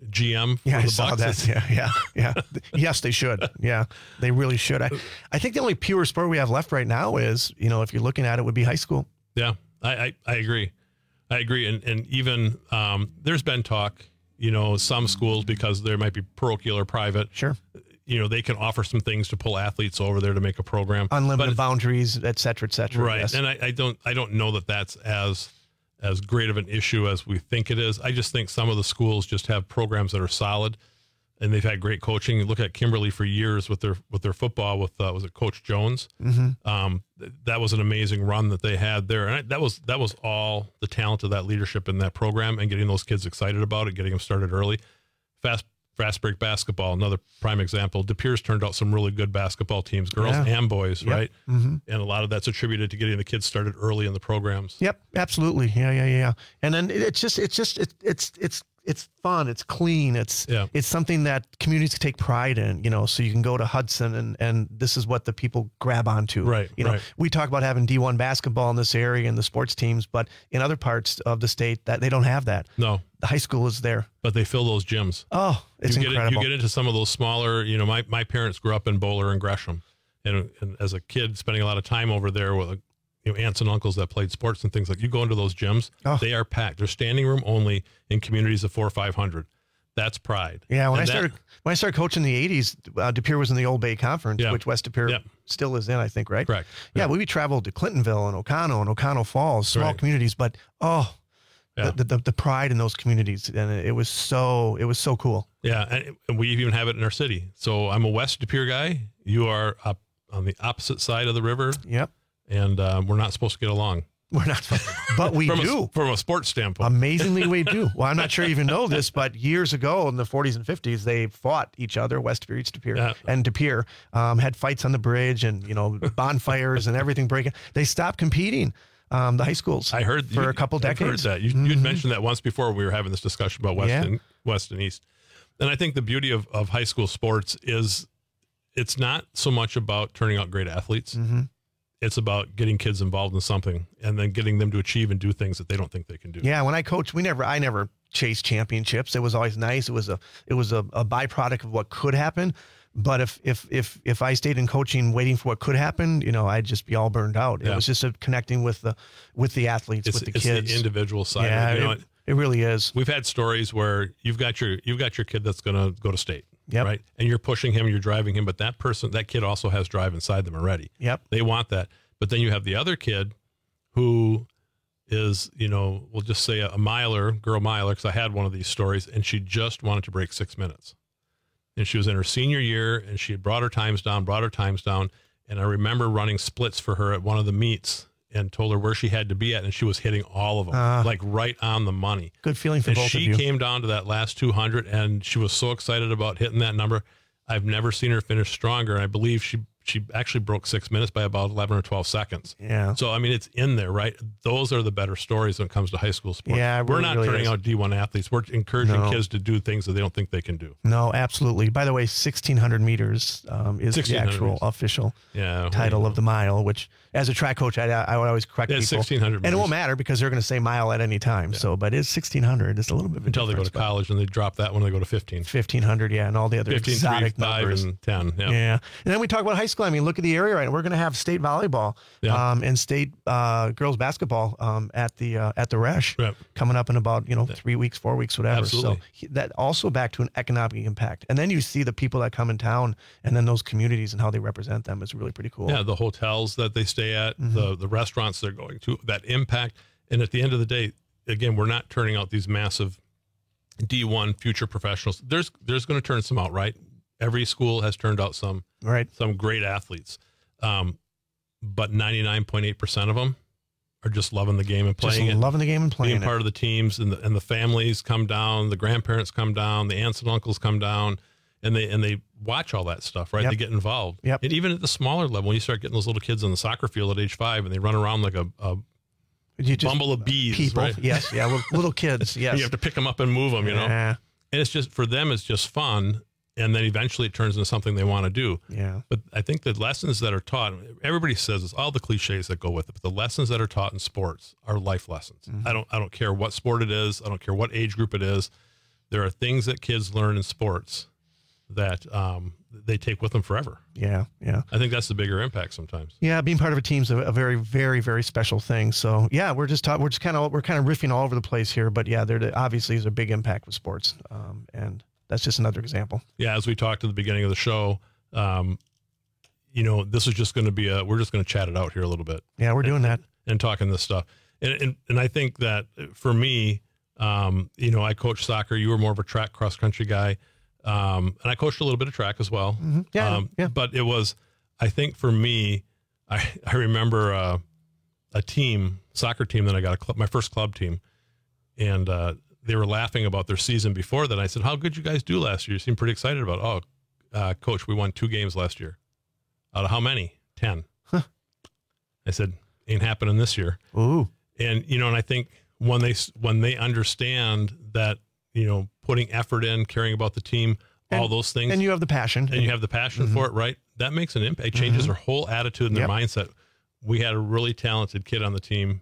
GM for the Bucks? I saw that. Yeah. Yes, they should. Yeah, they really should. I think the only pure sport we have left right now is, if you're looking at it, would be high school. Yeah, I agree. I agree. And even there's been talk, some schools, because there might be parochial or private. Sure. They can offer some things to pull athletes over there to make a program. Unlimited boundaries, et cetera, et cetera. Right. Yes. And I don't know that that's as great of an issue as we think it is. I just think some of the schools just have programs that are solid, and they've had great coaching. You look at Kimberly for years with their football with was it Coach Jones? Mm-hmm. That was an amazing run that they had there, and that was all the talent of that leadership in that program and getting those kids excited about it, getting them started early. Fast break basketball, another prime example. De Pere's turned out some really good basketball teams, girls and boys, right? Mm-hmm. And a lot of that's attributed to getting the kids started early in the programs. Yep, absolutely. Yeah. And then it's fun. It's clean. It's something that communities can take pride in, so you can go to Hudson and this is what the people grab onto. Right. We talk about having D1 basketball in this area and the sports teams, but in other parts of the state that they don't have that. No. The high school is there. But they fill those gyms. Oh, it's incredible. You get into some of those smaller, my parents grew up in Bowler and Gresham. And as a kid, spending a lot of time over there with aunts and uncles that played sports and things, like you go into those gyms, they are packed. They're standing room only in communities of 400 or 500. That's pride. Yeah, when I started coaching in the 80s, De Pere was in the Old Bay Conference, which West De Pere still is in, I think, right? Correct. Yeah, we traveled to Clintonville and O'Connell Falls, small communities, but the pride in those communities, and it was so cool. Yeah, and we even have it in our city. So I'm a West De Pere guy. You are up on the opposite side of the river. Yep. And we're not supposed to get along. We're not, but we do. From a sports standpoint. Amazingly, we do. Well, I'm not sure you even know this, but years ago in the 40s and 50s, they fought each other, West De Pere, East De Pere, and De Pere had fights on the bridge and, bonfires and everything breaking. They stopped competing, the high schools. I heard for a couple decades. I heard that. You'd mentioned that once before we were having this discussion about West and East. And I think the beauty of high school sports is it's not so much about turning out great athletes. Mm-hmm. It's about getting kids involved in something and then getting them to achieve and do things that they don't think they can do. Yeah, when I coached, I never chased championships. It was always nice. It was a byproduct of what could happen. But if I stayed in coaching waiting for what could happen, I'd just be all burned out. It was just connecting with the athletes, with the kids. It's the individual side. Yeah, it really is. We've had stories where you've got your kid that's going to go to state. Yep. Right. And you're pushing him, you're driving him, but that kid also has drive inside them already. Yep. They want that. But then you have the other kid who is, we'll just say a girl miler, because I had one of these stories, and she just wanted to break 6 minutes. And she was in her senior year, and she had brought her times down. And I remember running splits for her at one of the meets and told her where she had to be at, and she was hitting all of them, like right on the money. Good feeling for both of you. She came down to that last 200, and she was so excited about hitting that number. I've never seen her finish stronger, and I believe she actually broke 6 minutes by about 11 or 12 seconds. Yeah. So, it's in there, right? Those are the better stories when it comes to high school sports. Yeah, we're not really turning out D1 athletes. We're encouraging kids to do things that they don't think they can do. No, absolutely. By the way, 1,600 meters is the actual official title of the mile, which, as a track coach, I would always correct people. 1,600 meters. And it won't matter because they're going to say mile at any time. Yeah. So, but it's 1,600. It's a little bit of a until they go to college and they drop that when they go to 15. 1,500, and all the other 15, exotic 3, 5, numbers. And 10. Yeah. And then we talk about high school. Look at the area right now. We're going to have state volleyball and state girls basketball at the Resch coming up in about 3 weeks, 4 weeks, whatever. Absolutely. So that also back to an economic impact. And then you see the people that come in town and then those communities and how they represent them is really pretty cool. Yeah, the hotels that they stay at, the restaurants they're going to, that impact. And at the end of the day, again, we're not turning out these massive D1 future professionals. There's going to turn some out, right? Every school has turned out some great athletes. But 99.8% of them are just loving the game and playing it. Loving the game and playing being part of the teams, and the families come down, the grandparents come down, the aunts and uncles come down, and they watch all that stuff, right? Yep. They get involved. Yep. And even at the smaller level, when you start getting those little kids on the soccer field at age 5 and they run around like a bumble of bees, people. Right? Yes, little kids. Yes, you have to pick them up and move them, Yeah. And it's just, for them, it's just fun. And then eventually it turns into something they want to do. Yeah. But I think the lessons that are taught, everybody says it's all the cliches that go with it, but the lessons that are taught in sports are life lessons. Mm-hmm. I don't care what sport it is. I don't care what age group it is. There are things that kids learn in sports that they take with them forever. Yeah. I think that's the bigger impact sometimes. Yeah, being part of a team is a very, very, very special thing. So yeah, we're kind of riffing all over the place here, but yeah, there obviously is a big impact with sports, and that's just another example. Yeah, as we talked at the beginning of the show, this is just going to be we're just going to chat it out here a little bit. Yeah, we're doing that and talking this stuff, and I think that for me, I coach soccer. You were more of a track cross country guy. And I coached a little bit of track as well. Mm-hmm. Yeah. But it was, I think for me, I remember a soccer team that I got, my first club team. And they were laughing about their season before that. I said, how good you guys do last year? You seem pretty excited about it. Oh, Coach, we won 2 games last year. Out of how many? 10. Huh. I said, ain't happening this year. Ooh. And, and I think when they understand that, putting effort in, caring about the team, all those things. And you have the passion. And you have the passion for it, right? That makes an impact. It changes their whole attitude and their mindset. We had a really talented kid on the team,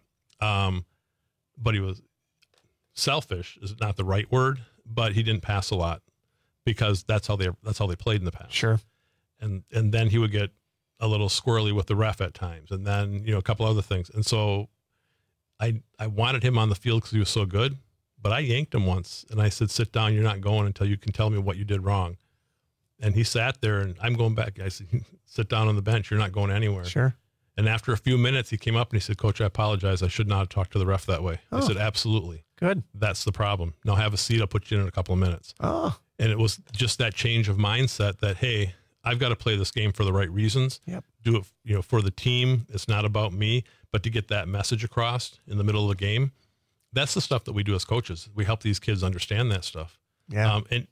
but he was selfish is not the right word, but he didn't pass a lot because that's how they played in the past. Sure. And then he would get a little squirrely with the ref at times, and then a couple other things. And so I wanted him on the field because he was so good, but I yanked him once, and I said, "Sit down. You're not going until you can tell me what you did wrong." And he sat there, and I'm going back. I said, "Sit down on the bench. You're not going anywhere." Sure. And after a few minutes, he came up and he said, "Coach, I apologize. I should not have talked to the ref that way." I said, "Absolutely. Good. That's the problem. Now have a seat. I'll put you in a couple of minutes." Oh. And it was just that change of mindset that, hey, I've got to play this game for the right reasons. Yep. Do it, for the team. It's not about me, but to get that message across in the middle of the game. That's the stuff that we do as coaches. We help these kids understand that stuff. Yeah. And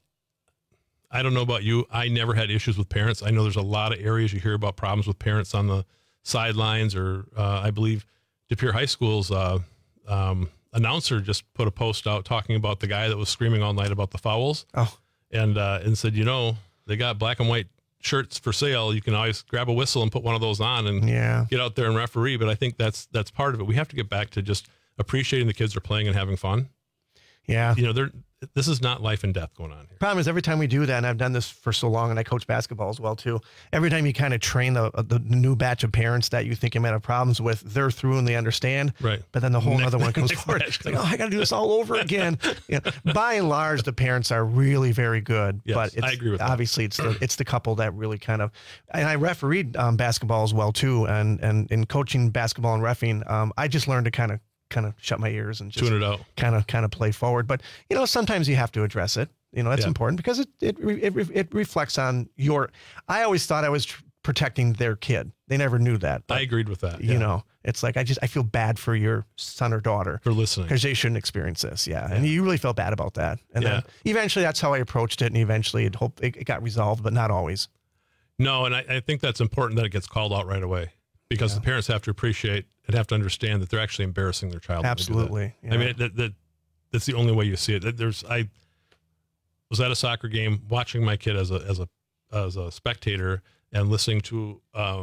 I don't know about you. I never had issues with parents. I know there's a lot of areas you hear about problems with parents on the sidelines, or I believe De Pere High School's announcer just put a post out talking about the guy that was screaming all night about the fouls. Oh. And said, they got black and white shirts for sale. You can always grab a whistle and put one of those on and get out there and referee. But I think that's part of it. We have to get back to just appreciating the kids are playing and having fun. Yeah. This is not life and death going on here. Problem is, every time we do that, and I've done this for so long, and I coach basketball as well too, every time you kind of train the new batch of parents that you think you might have problems with, they're through and they understand. Right. But then the whole other one comes forward. It's like, I got to do this all over again. By and large, the parents are really very good. Yes, but I agree with that. Obviously, it's the couple that really kind of, and I refereed basketball as well too, and in coaching basketball and reffing, I just learned to kind of shut my ears and just tune it out, kind of play forward. But sometimes you have to address it. It's important because it reflects on your. I always thought I was protecting their kid. They never knew that. But, I agreed with that. It's like I feel bad for your son or daughter for listening because they shouldn't experience this. Yeah, and you really felt bad about that. And then eventually, that's how I approached it, and eventually it got resolved, but not always. No, and I think that's important that it gets called out right away. Because the parents have to appreciate and have to understand that they're actually embarrassing their child. Absolutely. I mean, that's the only way you see it. I was at a soccer game watching my kid as a spectator and listening to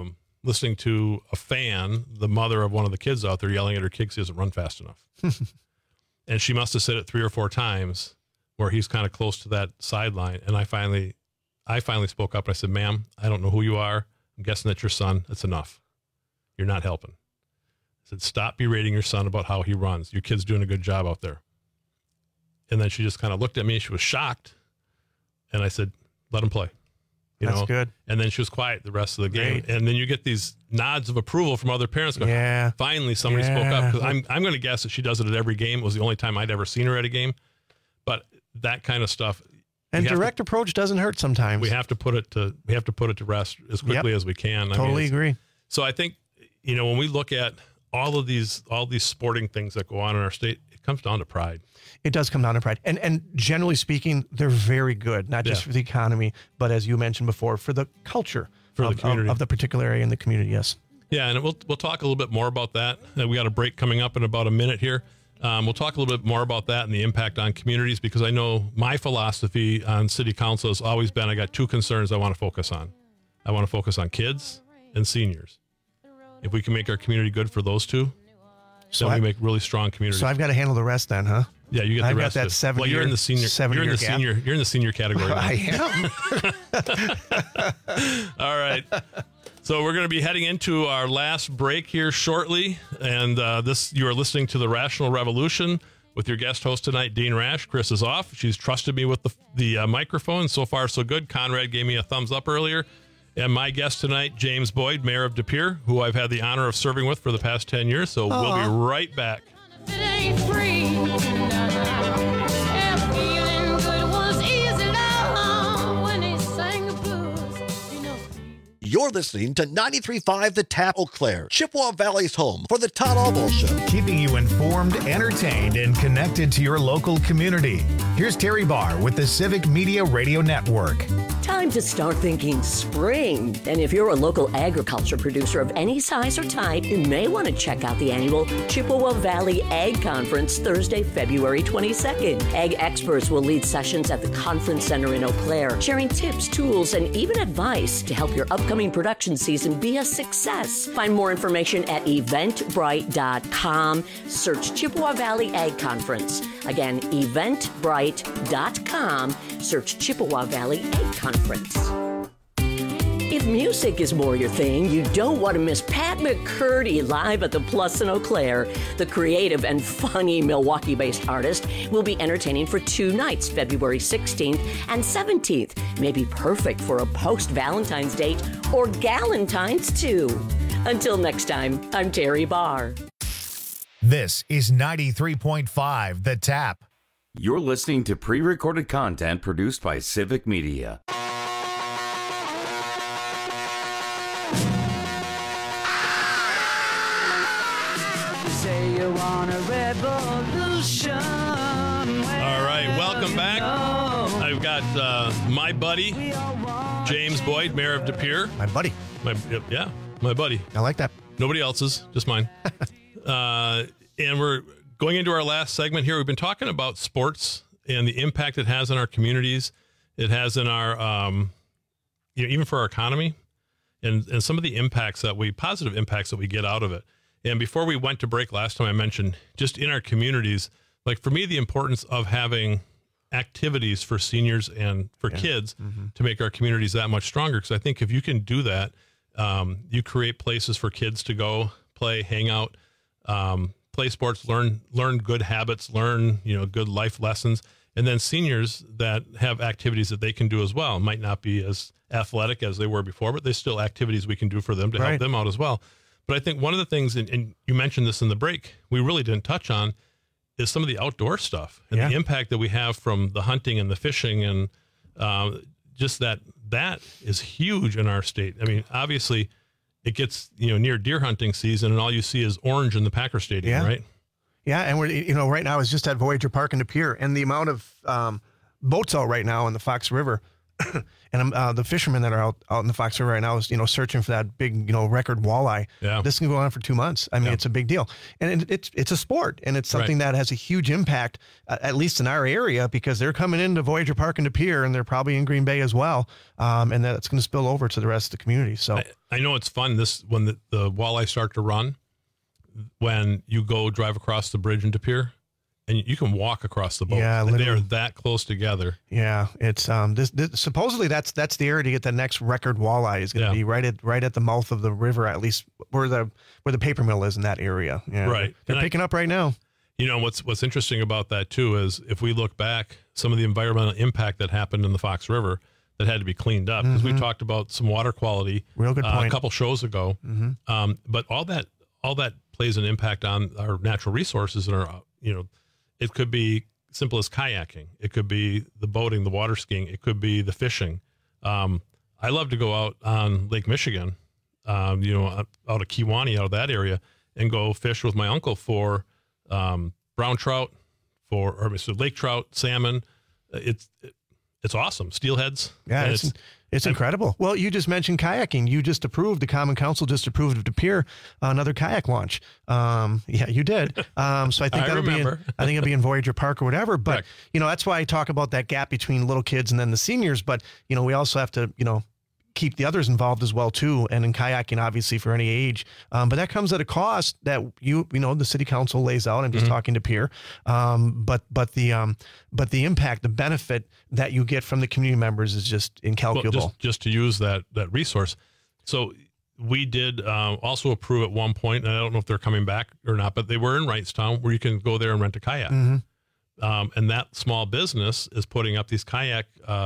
a fan, the mother of one of the kids out there, yelling at her kid because he doesn't run fast enough. And she must have said it 3 or 4 times where he's kind of close to that sideline. And I finally spoke up and I said, "Ma'am, I don't know who you are. I'm guessing that's your son. That's enough. You're not helping." I said, "Stop berating your son about how he runs. Your kid's doing a good job out there." And then she just kind of looked at me. She was shocked. And I said, "Let him play." That's good. And then she was quiet the rest of the game. Great. And then you get these nods of approval from other parents. Going, finally, somebody spoke up. Because I'm going to guess that she does it at every game. It was the only time I'd ever seen her at a game. But that kind of stuff. And direct approach doesn't hurt sometimes. We have to put it to rest as quickly as we can. Totally agree. So I think, when we look at all these sporting things that go on in our state, it comes down to pride. It does come down to pride. And generally speaking, they're very good, not just for the economy, but as you mentioned before, for the culture the community of the particular area and the community. Yes. Yeah. And we'll talk a little bit more about that. We got a break coming up in about a minute here. We'll talk a little bit more about that and the impact on communities, because I know my philosophy on city council has always been, I got 2 concerns I want to focus on. I want to focus on kids and seniors. If we can make our community good for those 2, then we make really strong communities. So I've got to handle the rest then, huh? Yeah, you get the rest. I've got that 7 Well, you're in the senior. You're in the senior category. I am. All right. So we're going to be heading into our last break here shortly, and you are listening to the Rational Revolution with your guest host tonight, Dean Rash. Chris is off. She's trusted me with the microphone. So far, so good. Conrad gave me a thumbs up earlier. And my guest tonight, James Boyd, Mayor of De Pere, who I've had the honor of serving with for the past 10 years. So we'll be right back. You're listening to 93.5 The Tap Eau Claire, Chippewa Valley's home for the Todd Albaugh Show. Keeping you informed, entertained, and connected to your local community. Here's Terry Barr with the Civic Media Radio Network. Time to start thinking spring. And if you're a local agriculture producer of any size or type, you may want to check out the annual Chippewa Valley Ag Conference Thursday, February 22nd. Ag experts will lead sessions at the Conference Center in Eau Claire, sharing tips, tools, and even advice to help your upcoming production season be a success. Find more information at eventbrite.com. Search Chippewa Valley Ag Conference. Again, eventbrite.com. Search Chippewa Valley Ag Conference. If music is more your thing, you don't want to miss Pat McCurdy live at the Plus in Eau Claire. The creative and funny Milwaukee-based artist will be entertaining for 2 nights, February 16th and 17th. May be perfect for a post-Valentine's date or Galentine's too. Until next time, I'm Terry Barr. This is 93.5 The Tap. You're listening to pre-recorded content produced by Civic Media. Say you want a revolution. All right, welcome back. I've got my buddy, James Boyd, Mayor of De Pere. My buddy. My buddy. I like that. Nobody else's, just mine. And we're going into our last segment here. We've been talking about sports and the impact it has on our communities. It has in our, even for our economy, and some of the positive impacts that we get out of it. And before we went to break last time, I mentioned just in our communities, like for me, the importance of having activities for seniors and for kids to make our communities that much stronger. Because I think if you can do that, you create places for kids to go play, hang out, play sports, learn good habits, learn good life lessons, and then seniors that have activities that they can do as well. Might not be as athletic as they were before, but there's still activities we can do for them to help them out as well. But I think one of the things, and you mentioned this in the break, we really didn't touch on, is some of the outdoor stuff and the impact that we have from the hunting and the fishing, and just that is huge in our state. I mean, obviously, it gets near deer hunting season, and all you see is orange in the Packer Stadium, right? Yeah, and we're right now is just at Voyager Park in De Pere, and the amount of boats out right now in the Fox River. And the fishermen that are out in the Fox River right now is, searching for that big, record walleye. Yeah. This can go on for 2 months. I mean, it's a big deal. And it's a sport, and it's something that has a huge impact, at least in our area, because they're coming into Voyager Park and De Pere, and they're probably in Green Bay as well. And that's going to spill over to the rest of the community. So I know it's fun when the walleye start to run, when you go drive across the bridge in De Pere. And you can walk across the boat. Yeah, they are that close together. Yeah, it's supposedly that's the area to get the next record walleye is going to be right at the mouth of the river, at least where the paper mill is in that area. Yeah, right. They're picking up right now. What's interesting about that too is if we look back, some of the environmental impact that happened in the Fox River that had to be cleaned up, because we talked about some water quality. Real good point. A couple shows ago. But all that plays an impact on our natural resources and our It could be simple as kayaking. It could be the boating, the water skiing. It could be the fishing. I love to go out on Lake Michigan, out of Kewaunee, out of that area, and go fish with my uncle for brown trout, so lake trout, salmon. It's awesome. Steelheads. Yeah, it's incredible. Well, you just mentioned kayaking. The Common Council just approved of De Pere another kayak launch. Yeah, you did. So I think it'll be in Voyager Park or whatever. But that's why I talk about that gap between little kids and then the seniors. But we also have to keep the others involved as well too, and in kayaking obviously for any age, but that comes at a cost that the city council lays out. I'm just talking to Pierre, but the impact, the benefit that you get from the community members is just incalculable. Well, just to use that resource. So we did also approve at one point, and I don't know if they're coming back or not, but they were in Wrightstown where you can go there and rent a kayak. And that small business is putting up these kayak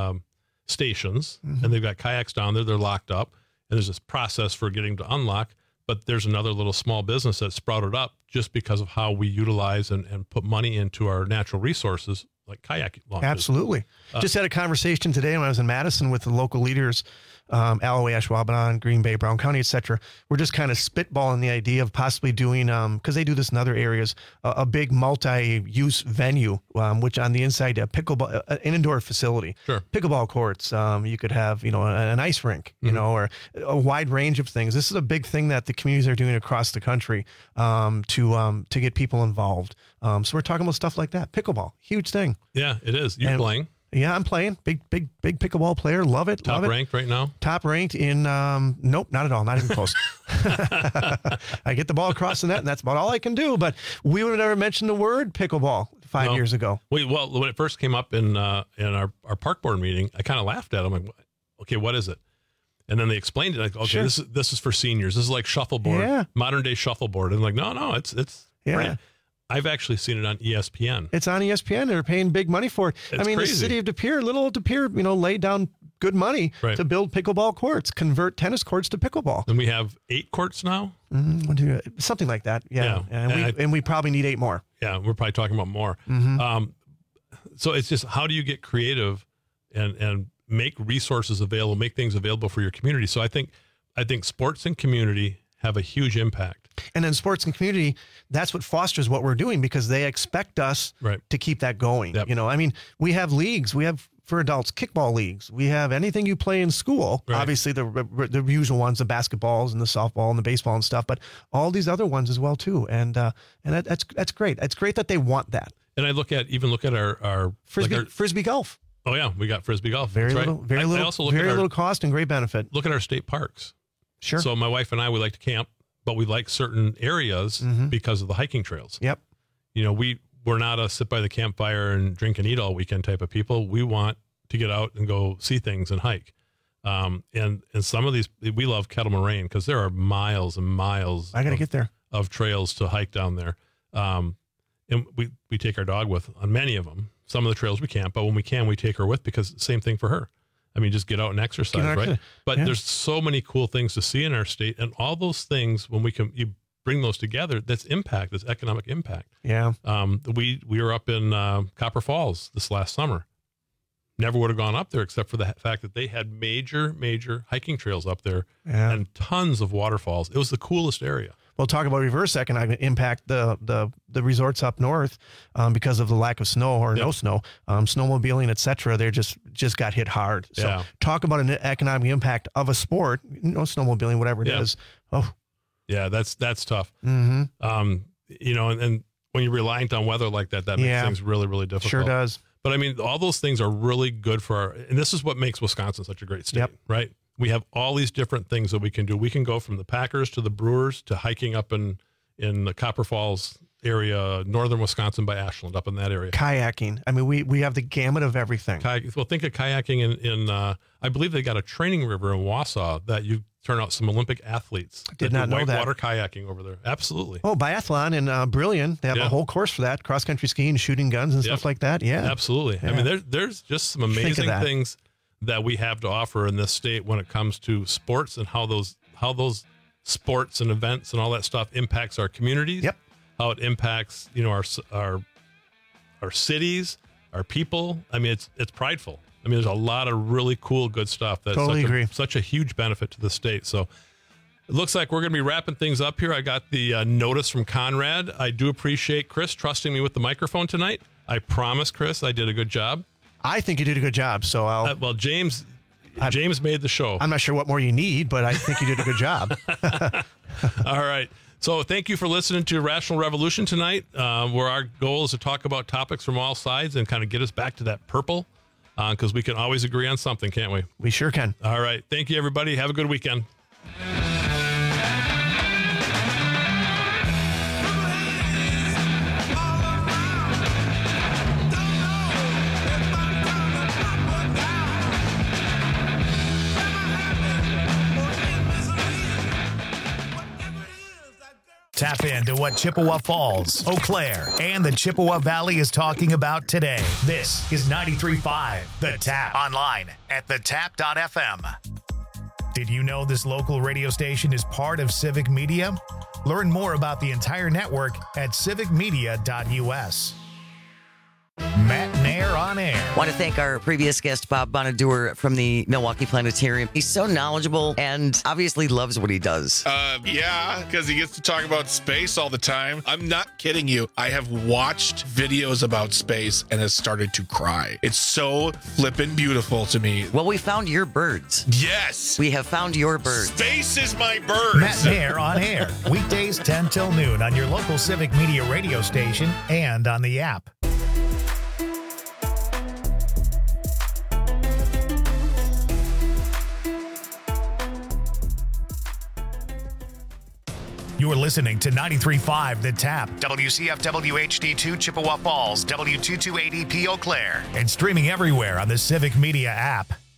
stations, and they've got kayaks down there. They're locked up, and there's this process for getting to unlock. But there's another little small business that sprouted up just because of how we utilize and put money into our natural resources, like kayak launches. Absolutely. Just had a conversation today when I was in Madison with the local leaders Alloway, Ashwaubenon, Green Bay, Brown County, etc. We're just kind of spitballing the idea of possibly doing, because they do this in other areas, a big multi-use venue, which on the inside, pickleball, an indoor facility, pickleball courts. You could have, an ice rink, or a wide range of things. This is a big thing that the communities are doing across the country to get people involved. So we're talking about stuff like that. Pickleball, huge thing. Yeah, it is. You're playing. Yeah, I'm playing. Big pickleball player. Love it. Top ranked right now? Top ranked in, nope, not at all. Not even close. I get the ball across the net, and that's about all I can do. But we would have never mentioned the word pickleball 5 years ago. Well, when it first came up in our park board meeting, I kind of laughed at it. I'm like, okay, what is it? And then they explained it. Like, okay, this is for seniors. This is like shuffleboard, modern day shuffleboard. And I'm like, no, it's great. I've actually seen it on ESPN. It's on ESPN. They're paying big money for it. It's crazy. The city of De Pere, little De Pere, laid down good money to build pickleball courts, convert tennis courts to pickleball. And we have 8 courts now? Something like that. Yeah. And we probably need 8 more. Yeah, we're probably talking about more. So it's just, how do you get creative and make resources available, make things available for your community? So I think sports and community have a huge impact. And then sports and community, that's what fosters what we're doing, because they expect us to keep that going. We have leagues. We have, for adults, kickball leagues. We have anything you play in school. Obviously, the usual ones, the basketballs and the softball and the baseball and stuff, but all these other ones as well too. And that's great. It's great that they want that. And I look at our frisbee golf. Oh yeah, we got frisbee golf. Very little cost and great benefit. Look at our state parks. Sure. So my wife and I, we like to camp, but we like certain areas because of the hiking trails. Yep. We're not a sit by the campfire and drink and eat all weekend type of people. We want to get out and go see things and hike. And some of these, we love Kettle Moraine because there are miles and miles. I got to get there. Of trails to hike down there. And we take our dog with on many of them. Some of the trails we can't, but when we can, we take her with, because same thing for her. I mean, just get out and exercise, right? But there's so many cool things to see in our state, and all those things, when you bring those together, that's economic impact. Yeah. We were up in Copper Falls this last summer. Never would have gone up there except for the fact that they had major hiking trails up there and tons of waterfalls. It was the coolest area. We'll talk about reverse economic impact, the resorts up north, because of the lack of snow or no snow, snowmobiling, et cetera. They just got hit hard. So talk about an economic impact of a sport, snowmobiling, whatever it is. Oh, yeah, that's tough. Mm-hmm. And when you're reliant on weather like that makes things really, really difficult. Sure does. But I mean, all those things are really good for and this is what makes Wisconsin such a great state, right? We have all these different things that we can do. We can go from the Packers to the Brewers to hiking up in the Copper Falls area, northern Wisconsin by Ashland, up in that area. Kayaking. I mean, we have the gamut of everything. Well, think of kayaking in I believe they got a training river in Wausau that you turn out some Olympic athletes. Did not know that. Whitewater kayaking over there. Absolutely. Oh, biathlon in Brillion. They have a whole course for that. Cross-country skiing, shooting guns and stuff like that. Yeah. Absolutely. Yeah. I mean, there's just some amazing things that we have to offer in this state when it comes to sports and how those sports and events and all that stuff impacts our communities. Yep. How it impacts, our cities, our people. I mean, it's prideful. I mean, there's a lot of really cool, good stuff that's such a huge benefit to the state. So it looks like we're going to be wrapping things up here. I got the notice from Conrad. I do appreciate Chris trusting me with the microphone tonight. I promise, Chris, I did a good job. I think you did a good job. So well, James made the show. I'm not sure what more you need, but I think you did a good job. All right. So thank you for listening to Rational Revolution tonight, where our goal is to talk about topics from all sides and kind of get us back to that purple, because we can always agree on something, can't we? We sure can. All right. Thank you, everybody. Have a good weekend. Tap into what Chippewa Falls, Eau Claire, and the Chippewa Valley is talking about today. This is 93.5 The Tap. Online at thetap.fm. Did you know this local radio station is part of Civic Media? Learn more about the entire network at civicmedia.us. Matt Nair on Air. Want to thank our previous guest, Bob Bonaduer from the Milwaukee Planetarium. He's so knowledgeable and obviously loves what he does. Yeah, because he gets to talk about space all the time. I'm not kidding you. I have watched videos about space and has started to cry. It's so flippin' beautiful to me. Well, we found your birds. Yes. We have found your birds. Space is my birds. Matt Nair on Air. Weekdays 10 till noon on your local Civic Media radio station and on the app. You're listening to 93.5 The Tap, WCFW HD2 Chippewa Falls, W228EP Eau Claire, and streaming everywhere on the Civic Media app.